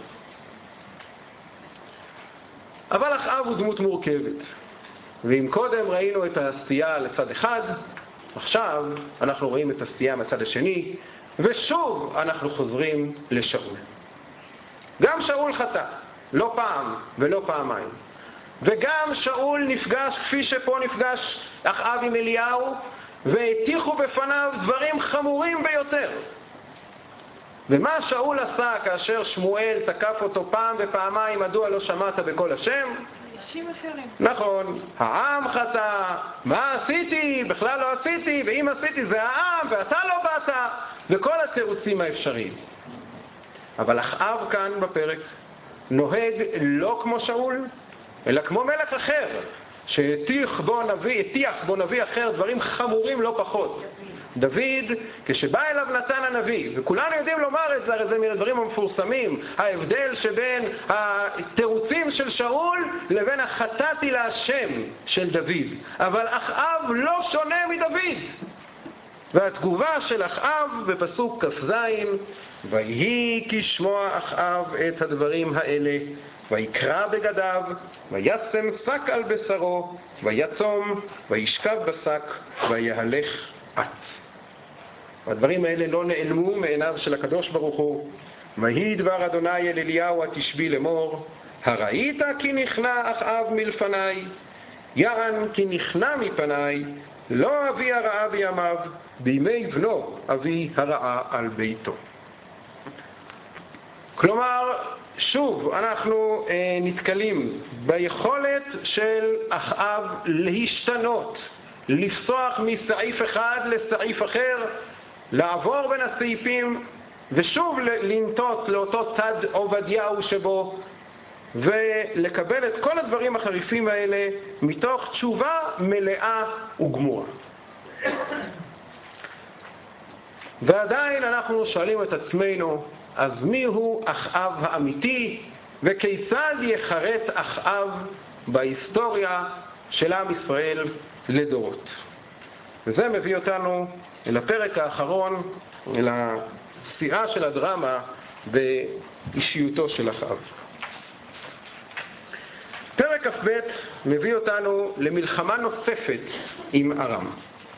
אבל אחאב הוא דמות מורכבת, ואם קודם ראינו את הסטייה לצד אחד, עכשיו אנחנו רואים את הסטייה מהצד השני, ושוב אנחנו חוזרים לשאול. גם שאול חטא, לא פעם ולא פעמיים. וגם שאול נפגש, כפי שפה נפגש אחאב עם אליהו, והטיחו בפניו דברים חמורים ביותר. ומה שאול עשה כאשר שמואל תקף אותו פעם ופעמיים, מדוע לא שמעת בקול השם? נכון, העם חטא, מה עשיתי? בכלל לא עשיתי, ואם עשיתי זה העם, ואתה לא באת, וכל התירוצים האפשריים. אבל אחאב כאן בפרק נוהג לא כמו שאול, אלא כמו מלך אחר, שהטיח בו נביא אחר דברים חמורים לא פחות. דוד, כשבא אליו נתן הנביא, וכולנו יודעים לומר את זה, הרי זה מהדברים המפורסמים, ההבדל שבין התירוצים של שאול לבין החטאתי להשם של דוד. אבל אחאב לא שונה מדוד. והתגובה של אחאב בפסוק כ"ז, ויהי כשמוע אחאב את הדברים האלה, ויקרא בגדיו, וישם שק על בשרו, ויצום, וישכב בשק, ויהלך עט. והדברים האלה לא נעלמו מעיניו של הקדוש ברוך הוא. ויהי דבר אדוני אל אליהו התשבי לאמור, הראית כי נכנע אחאב מלפני, יען כי נכנע מפני, לא אביא הרעה בימיו, בימי בנו אביא הרעה על ביתו. כלומר, שוב אנחנו נתקלים ביכולת של אחאב להשתנות, לפסוח מסעיף אחד לסעיף אחר, לעבור בין הסעיפים ושוב לנטות לאותו צד עובדיהו שבו, ולקבל את כל הדברים החריפים האלה מתוך תשובה מלאה וגמורה. ועדיין אנחנו שואלים את עצמנו, אז מי הוא אחאב האמיתי, וכיצד יחרט אחאב בהיסטוריה של עם ישראל לדורות? וזה מביא אותנו אל הפרק האחרון, אל השיאה של הדרמה באישיותו של אחאב. פרק כ"ב מביא אותנו למלחמה נוספת עם ארם.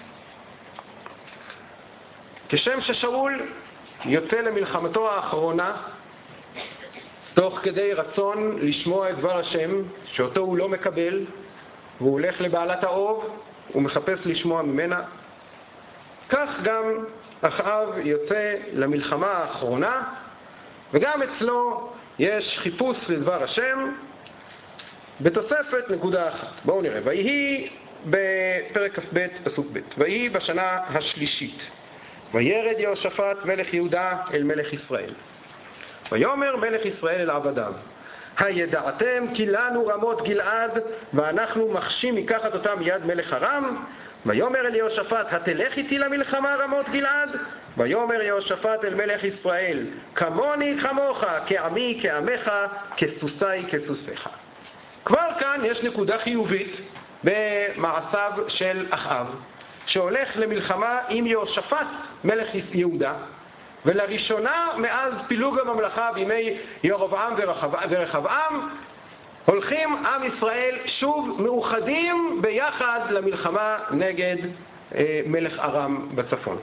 כשם ששאול יוצא למלחמתו האחרונה, תוך כדי רצון לשמוע את דבר השם, שאותו הוא לא מקבל, והוא הולך לבעלת האוב, הוא מחפש לשמוע ממנה, כך גם אחאב יוצא למלחמה האחרונה, וגם אצלו יש חיפוש לדבר השם, בתוספת נקודה אחת. בואו נראה. ויהי בפרק כ"ב פסוק ב', ויהי בשנה השלישית, וירד יהושפט מלך יהודה אל מלך ישראל. ויאמר מלך ישראל אל עבדיו, הידעתם כי לנו רמות גלעד, ואנחנו מחשים מקחת אותם מיד מלך ארם? ויאמר אל יהושפט, התלך איתי למלחמה רמות גלעד? ויאמר יהושפט אל מלך ישראל, כמוני כמוך, כעמי כעמך, כסוסי כסוסיך. כבר כאן יש נקודה חיובית במעשיו של אחאב, שהולך למלחמה עם יהושפט מלך יהודה, ולראשונה מאז פילוג הממלכה בימי ירבעם ורחבעם, הולכים עם ישראל שוב מאוחדים ביחד למלחמה נגד מלך ארם בצפון.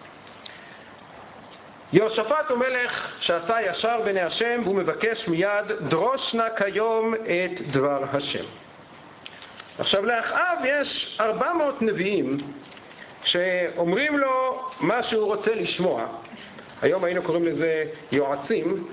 יהושפט הוא מלך שעשה ישר בעיני השם, והוא מבקש מיד, דרוש נא כיום את דבר השם. עכשיו לאחאב יש 400 נביאים שאומרים לו מה שהוא רוצה לשמוע. היום היינו קוראים לזה יועצים.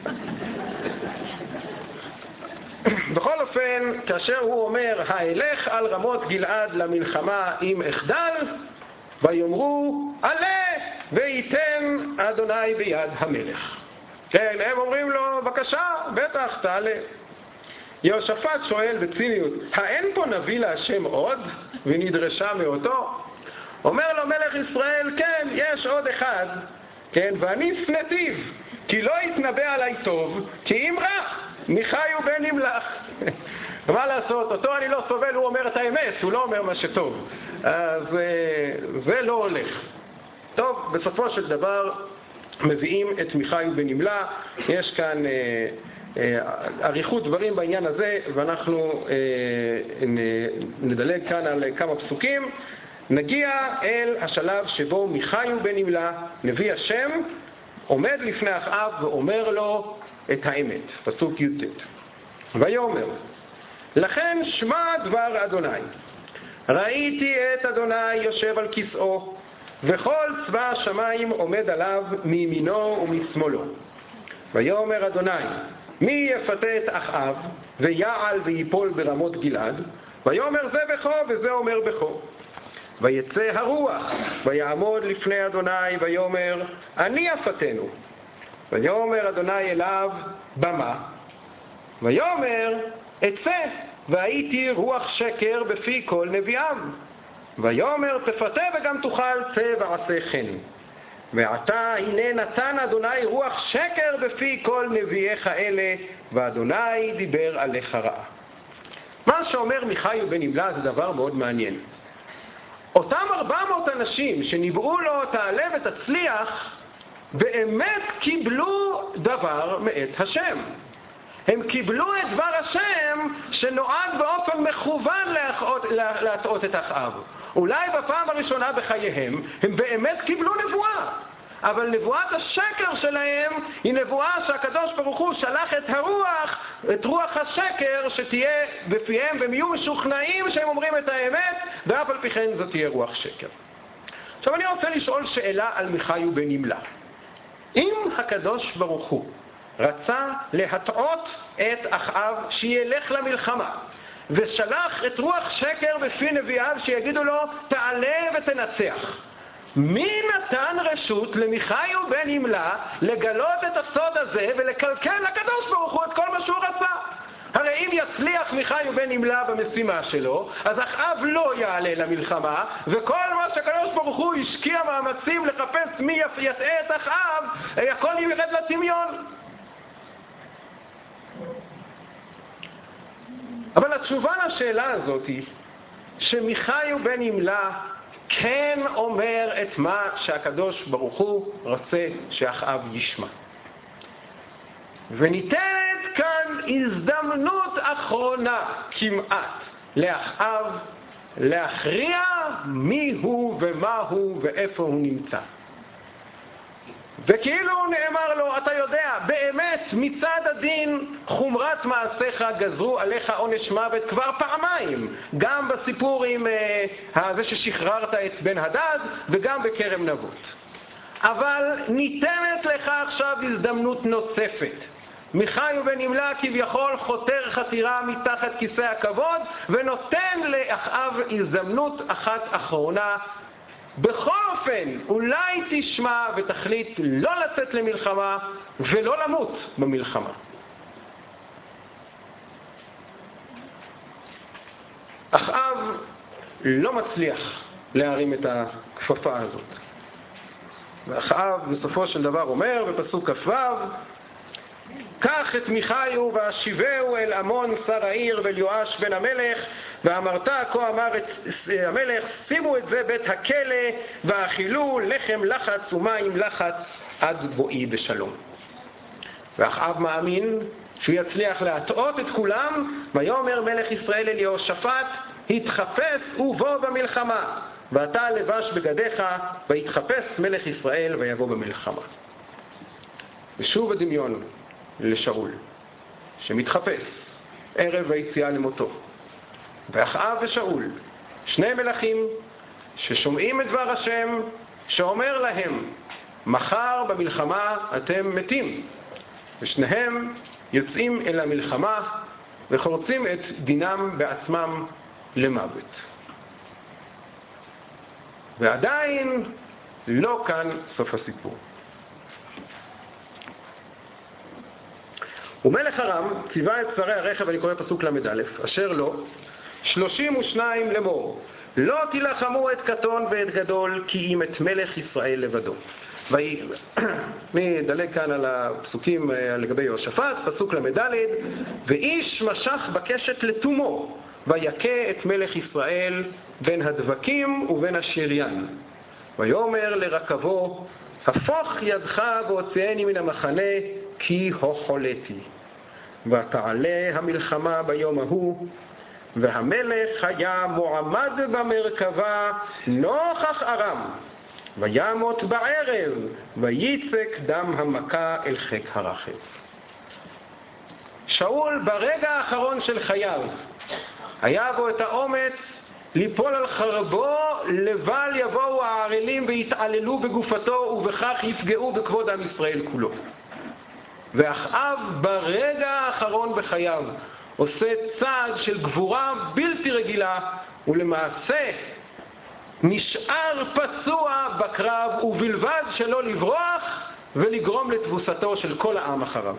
בכל אופן, כאשר הוא אומר, האלך על רמות גלעד למלחמה עם אחדל, ויאמרו, עלה וייתן אדוני ביד המלך. כן, הם אומרים לו, בבקשה, בטח, תעלה. יהושפט שואל בציניות, האין פה נביא להשם עוד? ונדרשה מאותו. אומר לו מלך ישראל, כן, יש עוד אחד, כן, ואני שנתיו, כי לא יתנבא עליי טוב, כי אם רע, ניחי ובן ימלך. מה לעשות? אותו אני לא סובל, הוא אומר את האמת, הוא לא אומר מה שטוב. אז זה לא הולך. טוב, בסופו של דבר מביאים את מיכאי ובן ימלה. יש כאן אריכות דברים בעניין הזה, ואנחנו נדלג כאן על כמה פסוקים. נגיע אל השלב שבו מיכאי ובן ימלה, נביא השם, עומד לפני אחאב ואומר לו את האמת. פסוק י"ט. ויאמר, לכן שמע דבר אדוני, ראיתי את אדוני יושב על כיסאו, וכל צבא השמיים עומד עליו מימינו ומשמאלו. ויאמר אדוני, מי יפתה את אחאב ויעל ויפול ברמות גלעד? ויאמר זה בכו וזה אומר בכו. ויצא הרוח ויעמוד לפני אדוני ויאמר, אני אפתנו. ויאמר אדוני אליו, במה? ויאמר, אצא, והייתי רוח שקר בפי כל נביאיו. ויאמר, תפתה וגם תאכל, צא ועשה כן. ועתה הנה נתן אדוני רוח שקר בפי כל נביאיך אלה, ואדוני דיבר עליך רעה. מה שאומר מיכאי ובן ימלה זה דבר מאוד מעניין. אותם 400 אנשים שניבאו לו תעלה ותצליח, באמת קיבלו דבר מאת השם. הם קיבלו את דבר השם שנועד באופן מכוון להטעות את אחאב. אולי בפעם הראשונה בחייהם הם באמת קיבלו נבואה, אבל נבואת השקר שלהם היא נבואה שהקדוש ברוך הוא שלח את רוח השקר שתהיה בפיהם, והם יהיו משוכנעים שהם אומרים את האמת, ואף על פי כן זאת תהיה רוח שקר. עכשיו אני רוצה לשאול שאלה על מיכאי ובן ימלה. אם הקדוש ברוך הוא רצה להטעות את אחאב שילך למלחמה, ושלח את רוח שקר בפי נביאיו שיגידו לו תעלה ותנצח, מי נתן רשות למיכאי ובן ימלה לגלות את הסוד הזה ולקלקל לקדוש ברוך הוא את כל מה שהוא רצה? הרי אם יצליח מיכאי ובן ימלה במשימה שלו, אז אחאב לא יעלה למלחמה, וכל מה שהקדוש ברוך הוא השקיע מאמצים לחפש מי יטעה את אחאב, הכל ירד לטמיון. אבל התשובה לשאלה הזאת היא שמיכאי ובן ימלה כן אומר את מה שהקדוש ברוך הוא רוצה שאחאב ישמע. וניתנת כאן הזדמנות אחרונה כמעט לאחאב להכריע מי הוא ומה הוא ואיפה הוא נמצא. וכאילו נאמר לו, אתה יודע, באמת מצד הדין חומרת מעשיך גזרו עליך עונש מוות כבר פעמיים, גם בסיפור עם זה ששחררת את בן הדד וגם בכרם נבות. אבל ניתנת לך עכשיו הזדמנות נוספת. מיכאי ובן ימלה כביכול חותר חתירה מתחת כיסא הכבוד ונותן לאחאב הזדמנות אחת אחרונה. בכל אופן, אולי תשמע ותחליט לא לצאת למלחמה ולא למות במלחמה. אחאב לא מצליח להרים את הכפפה הזאת. ואחאב בסופו של דבר אומר בפסוק כ"ו, קח את מיכאיו והשיבהו אל עמון שר העיר ואל יואש בן המלך, ואמרת כה אמר המלך, שימו את זה בית הכלא ואכילו לחם לחץ ומים לחץ עד בואי בשלום. ואחאב מאמין שהוא יצליח להטעות את כולם, ויאמר מלך ישראל אל יהושפט, התחפש ובוא במלחמה, ואתה לבש בגדיך, ויתחפש מלך ישראל ויבוא במלחמה. ושוב הדמיון לשאול שמתחפש ערב היציאה למותו, ואחאב ושאול שני מלכים ששומעים את דבר השם שאומר להם מחר במלחמה אתם מתים, ושניהם יוצאים אל המלחמה וחורצים את דינם בעצמם למוות. ועדיין לא כאן סוף הסיפור. ומלך ארם ציווה את שרי הרכב, אני קורא פסוק למד א', אשר לו 32 לאמור, לא תילחמו את קטון ואת גדול, כי אם את מלך ישראל לבדו. מדלג כאן על הפסוקים לגבי יהושפט, פסוק למד ד', ואיש משך בקשת לתומו, ויכה את מלך ישראל בין הדבקים ובין השריין. ויאמר לרכבו, הפוך ידך והוציאני מן המחנה, כי הוחולתי. ותעלה המלחמה ביום ההוא, והמלך היה מועמד במרכבה נוכח ארם, וימות בערב, וייצק דם המכה אל חיק הרחב. שאול ברגע האחרון של חייו, היה בו את האומץ ליפול על חרבו, לבל יבואו הערלים ויתעללו בגופתו, ובכך יפגעו בכבוד עם ישראל כולו. ואחאב ברגע האחרון בחייו עושה צעד של גבורה בלתי רגילה, ולמעשה נשאר פצוע בקרב, ובלבד שלא לברוח ולגרום לתבוסתו של כל העם אחריו.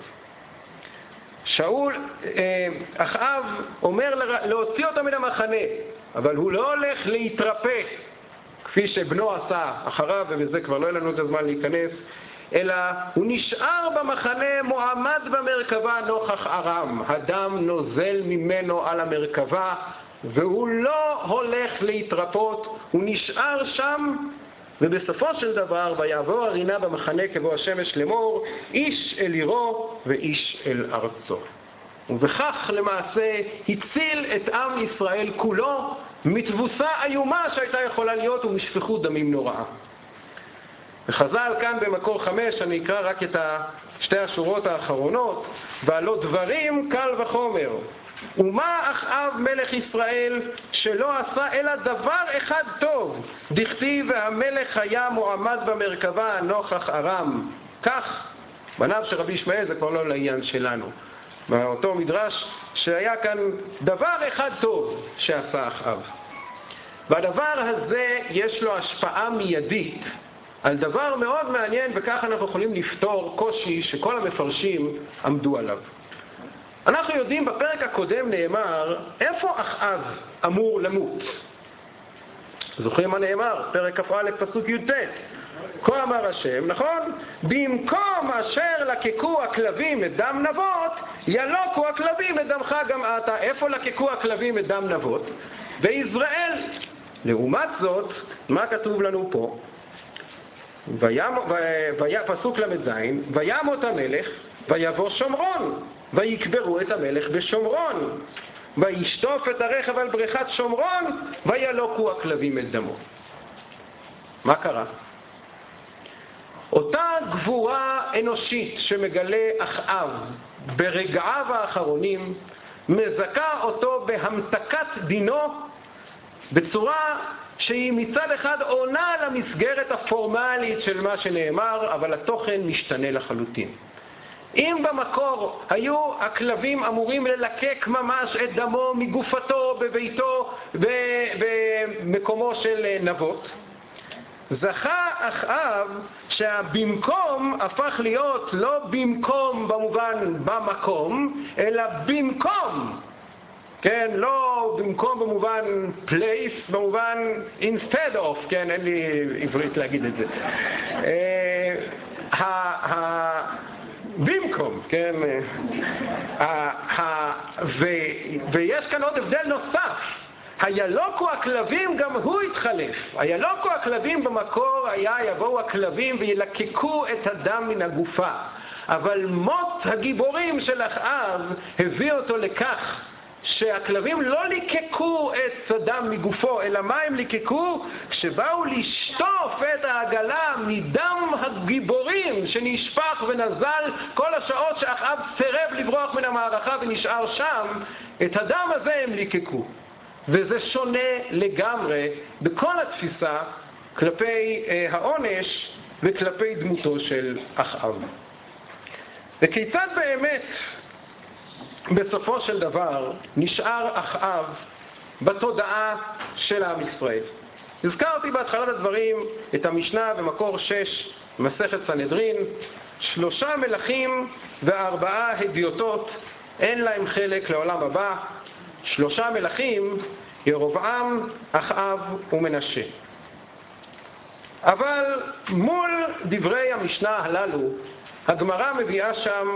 אחאב אומר להוציא אותו מן המחנה, אבל הוא לא הולך להתרפא כפי שבנו עשה אחריו, ובזה כבר לא יהיה לנו את הזמן להיכנס, אלא הוא נשאר במחנה מועמד במרכבה נוכח ארם. הדם נוזל ממנו על המרכבה, והוא לא הולך להתרפות, הוא נשאר שם, ובסופו של דבר ויעבור הרינה במחנה כבוא השמש לאמור, איש אל עירו ואיש אל ארצו. ובכך למעשה הציל את עם ישראל כולו מתבוסה איומה שהייתה יכולה להיות ומשפיכות דמים נוראה. וחז"ל כאן במקור 5, אני אקרא רק את שתי השורות האחרונות, ועלו דברים קל וחומר. ומה אחאב מלך ישראל שלא עשה אלא דבר אחד טוב, דכתיב והמלך היה מועמד במרכבה נוכח ארם. כך בניו של רבי ישמעאל, זה כבר לא לעניין שלנו, מאותו מדרש שהיה כאן דבר אחד טוב שעשה אחאב. והדבר הזה יש לו השפעה מיידית על דבר מאוד מעניין, וכך אנחנו יכולים לפתור קושי שכל המפרשים עמדו עליו. אנחנו יודעים, בפרק הקודם נאמר איפה אחאב אמור למות. זוכרים מה נאמר? פרק כ"א פסוק י"ט. כה אמר השם, נכון? במקום אשר לקקו הכלבים את דם נבות, ילוקו הכלבים את דמך גם אתה. איפה לקקו הכלבים את דם נבות? ביזרעאל. לעומת זאת, מה כתוב לנו פה? פסוק ל"ז, וימות המלך ויבוא שומרון, ויקברו את המלך בשומרון, וישטוף את הרכב על בריכת שומרון, וילוקו הכלבים את דמו. מה קרה? אותה גבורה אנושית שמגלה אחאב ברגעיו האחרונים, מזכה אותו בהמתקת דינו בצורה שהיא מצד אחד עונה למסגרת הפורמלית של מה שנאמר, אבל התוכן משתנה לחלוטין. אם במקור היו הכלבים אמורים ללקק ממש את דמו מגופתו בביתו במקומו של נבות, זכה אחאב שהבמקום הפך להיות לא במקום במובן במקום, אלא במקום. כן, לא במקום במובן place, במובן instead of, כן, אין לי עברית להגיד את זה. במקום, כן. ויש כאן עוד הבדל נוסף. הילוקו הכלבים גם הוא התחלף. הילוקו הכלבים במקור היה יבואו הכלבים וילקקו את הדם מן הגופה. אבל מות הגיבורים של אחאב הביא אותו לכך שהכלבים לא ליקקו את הדם מגופו, אלא מה הם ליקקו? כשבאו לשטוף את העגלה מדם הגיבורים שנשפך ונזל כל השעות שאחאב סירב לברוח מן המערכה ונשאר שם, את הדם הזה הם ליקקו. וזה שונה לגמרי בכל התפיסה כלפי העונש וכלפי דמותו של אחאב. וכיצד באמת בסופו של דבר נשאר אחאב בתודעה של עם ישראל? הזכרתי בהתחלת הדברים את המשנה במקור 6 מסכת סנהדרין, 3 מלכים ו4 הדיוטות, אין להם חלק לעולם הבא. 3 מלכים, ירבעם, אחאב ומנשה. אבל מול דברי המשנה הללו, הגמרא מביאה שם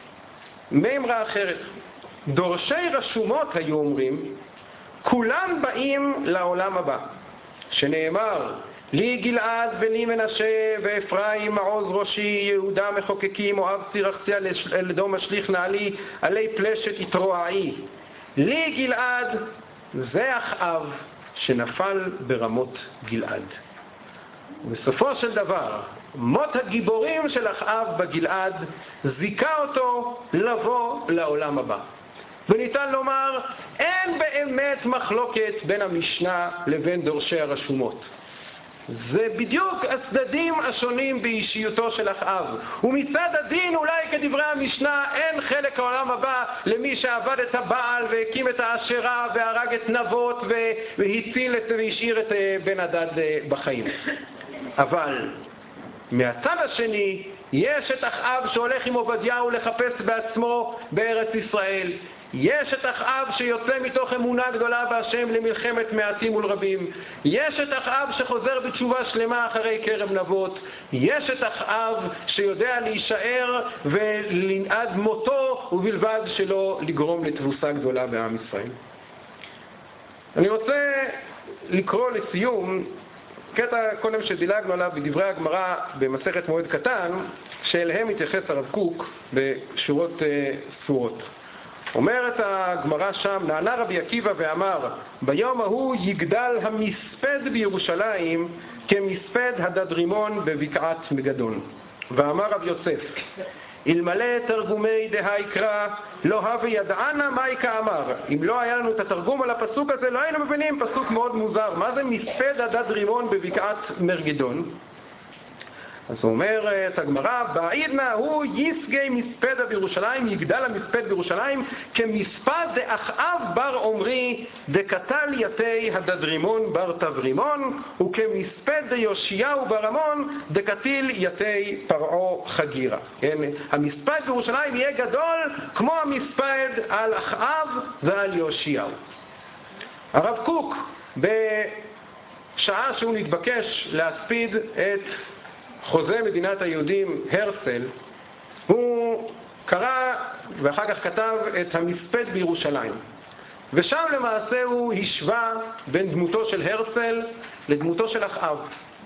מימרה אחרת. דורשי רשומות היו אומרים, כולם באים לעולם הבא, שנאמר, לי גלעד ולי מנשה ואפרים מעוז ראשי, יהודה מחוקקי, מואב צירחתי על אדום משליך נעלי, עלי פלשת יתרועעי. לי גלעד, זה אחאב שנפל ברמות גלעד. בסופו של דבר, מות הגיבורים של אחאב בגלעד זיקה אותו לבוא לעולם הבא. וניתן לומר, אין באמת מחלוקת בין המשנה לבין דורשי הרשומות. זה בדיוק הצדדים השונים באישיותו של אחאב. ומצד הדין, אולי כדברי המשנה, אין חלק העולם הבא למי שעבד את הבעל והקים את האשרה והרג את נבות והציל והשאיר את בן הדד בחיים. אבל מהצד השני, יש את אחאב שהולך עם עובדיהו לחפש בעצמו בארץ ישראל. יש את אחאב שיוצא מתוך אמונה גדולה בהשם למלחמת מעטים מול רבים. יש את אחאב שחוזר בתשובה שלמה אחרי כרם נבות. יש את אחאב שיודע להישאר ולעד מותו ובלבד שלא לגרום לתבוסה גדולה בעם ישראל. אני רוצה לקרוא לסיום קטע קודם שדילגנו עליו בדברי הגמרא במסכת מועד קטן, שאליהם מתייחס הרב קוק בשורות ספורות. אומרת הגמרא שם, נענה רבי עקיבא ואמר, ביום ההוא יגדל המספד בירושלים כמספד הדד רימון בבקעת מגדון. ואמר רב יוסף, אלמלא תרגומי דהי קרא, לא הווה ידענה מה יקה אמר. אם לא היה לנו את התרגום על הפסוק הזה, לא היינו מבינים, פסוק מאוד מוזר. מה זה מספד הדד רימון בבקעת מגדון? אז הוא אומר את הגמרא, בעידנא הוא יסגי מספדה בירושלים, יגדל המספד בירושלים, כמספד דאחאב בר עומרי, דקתל יתי הדד רימון בר תב רימון, וכמספד דיושיהו בר עמון, דקתיל יתי פרעו חגירה. כן? המספד בירושלים יהיה גדול כמו המספד על אחאב ועל יושיהו. הרב קוק, בשעה שהוא נתבקש להספיד את חוזה מדינת היהודים הרצל, הוא קרא ואחר כך כתב את המספד בירושלים. ושם למעשה הוא השווה בין דמותו של הרצל לדמותו של אחאב.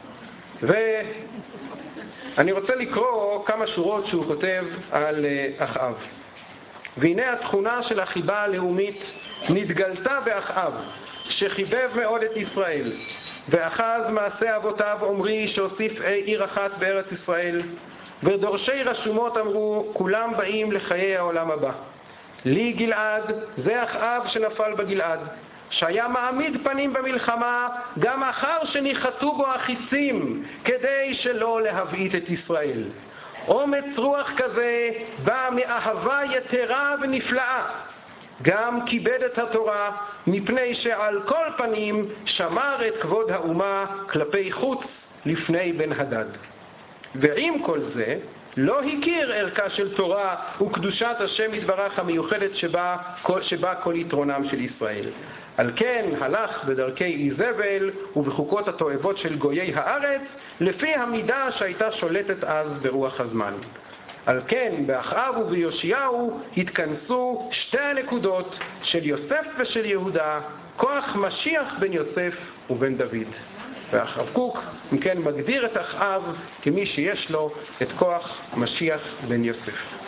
ואני רוצה לקרוא כמה שורות שהוא כותב על אחאב. והנה התכונה של החיבה הלאומית נתגלתה באחאב, שחיבב מאוד את ישראל. ואחז מעשה אבותיו עומרי שהוסיף עיר אחת בארץ ישראל. ודורשי רשומות אמרו, כולם באים לחיי העולם הבא. לי גלעד, זה אחאב שנפל בגלעד, שהיה מעמיד פנים במלחמה גם אחר שניחתו בו החיצים, כדי שלא להבעית את ישראל. אומץ רוח כזה בא מאהבה יתרה ונפלאה. גם כיבד את התורה, מפני שעל כל פנים שמר את כבוד האומה כלפי חוץ לפני בן הדד. ועם כל זה לא הכיר ערכה של תורה וקדושת השם יתברך המיוחדת שבה כל יתרונם של ישראל. על כן הלך בדרכי איזבל ובחוקות התועבות של גויי הארץ, לפי המידה שהייתה שולטת אז ברוח הזמן. על כן באחאב וביושיהו התכנסו שתי הנקודות של יוסף ושל יהודה, כוח משיח בן יוסף ובן דוד. והרב קוק אם כן מגדיר את אחאב כמי שיש לו את כוח משיח בן יוסף.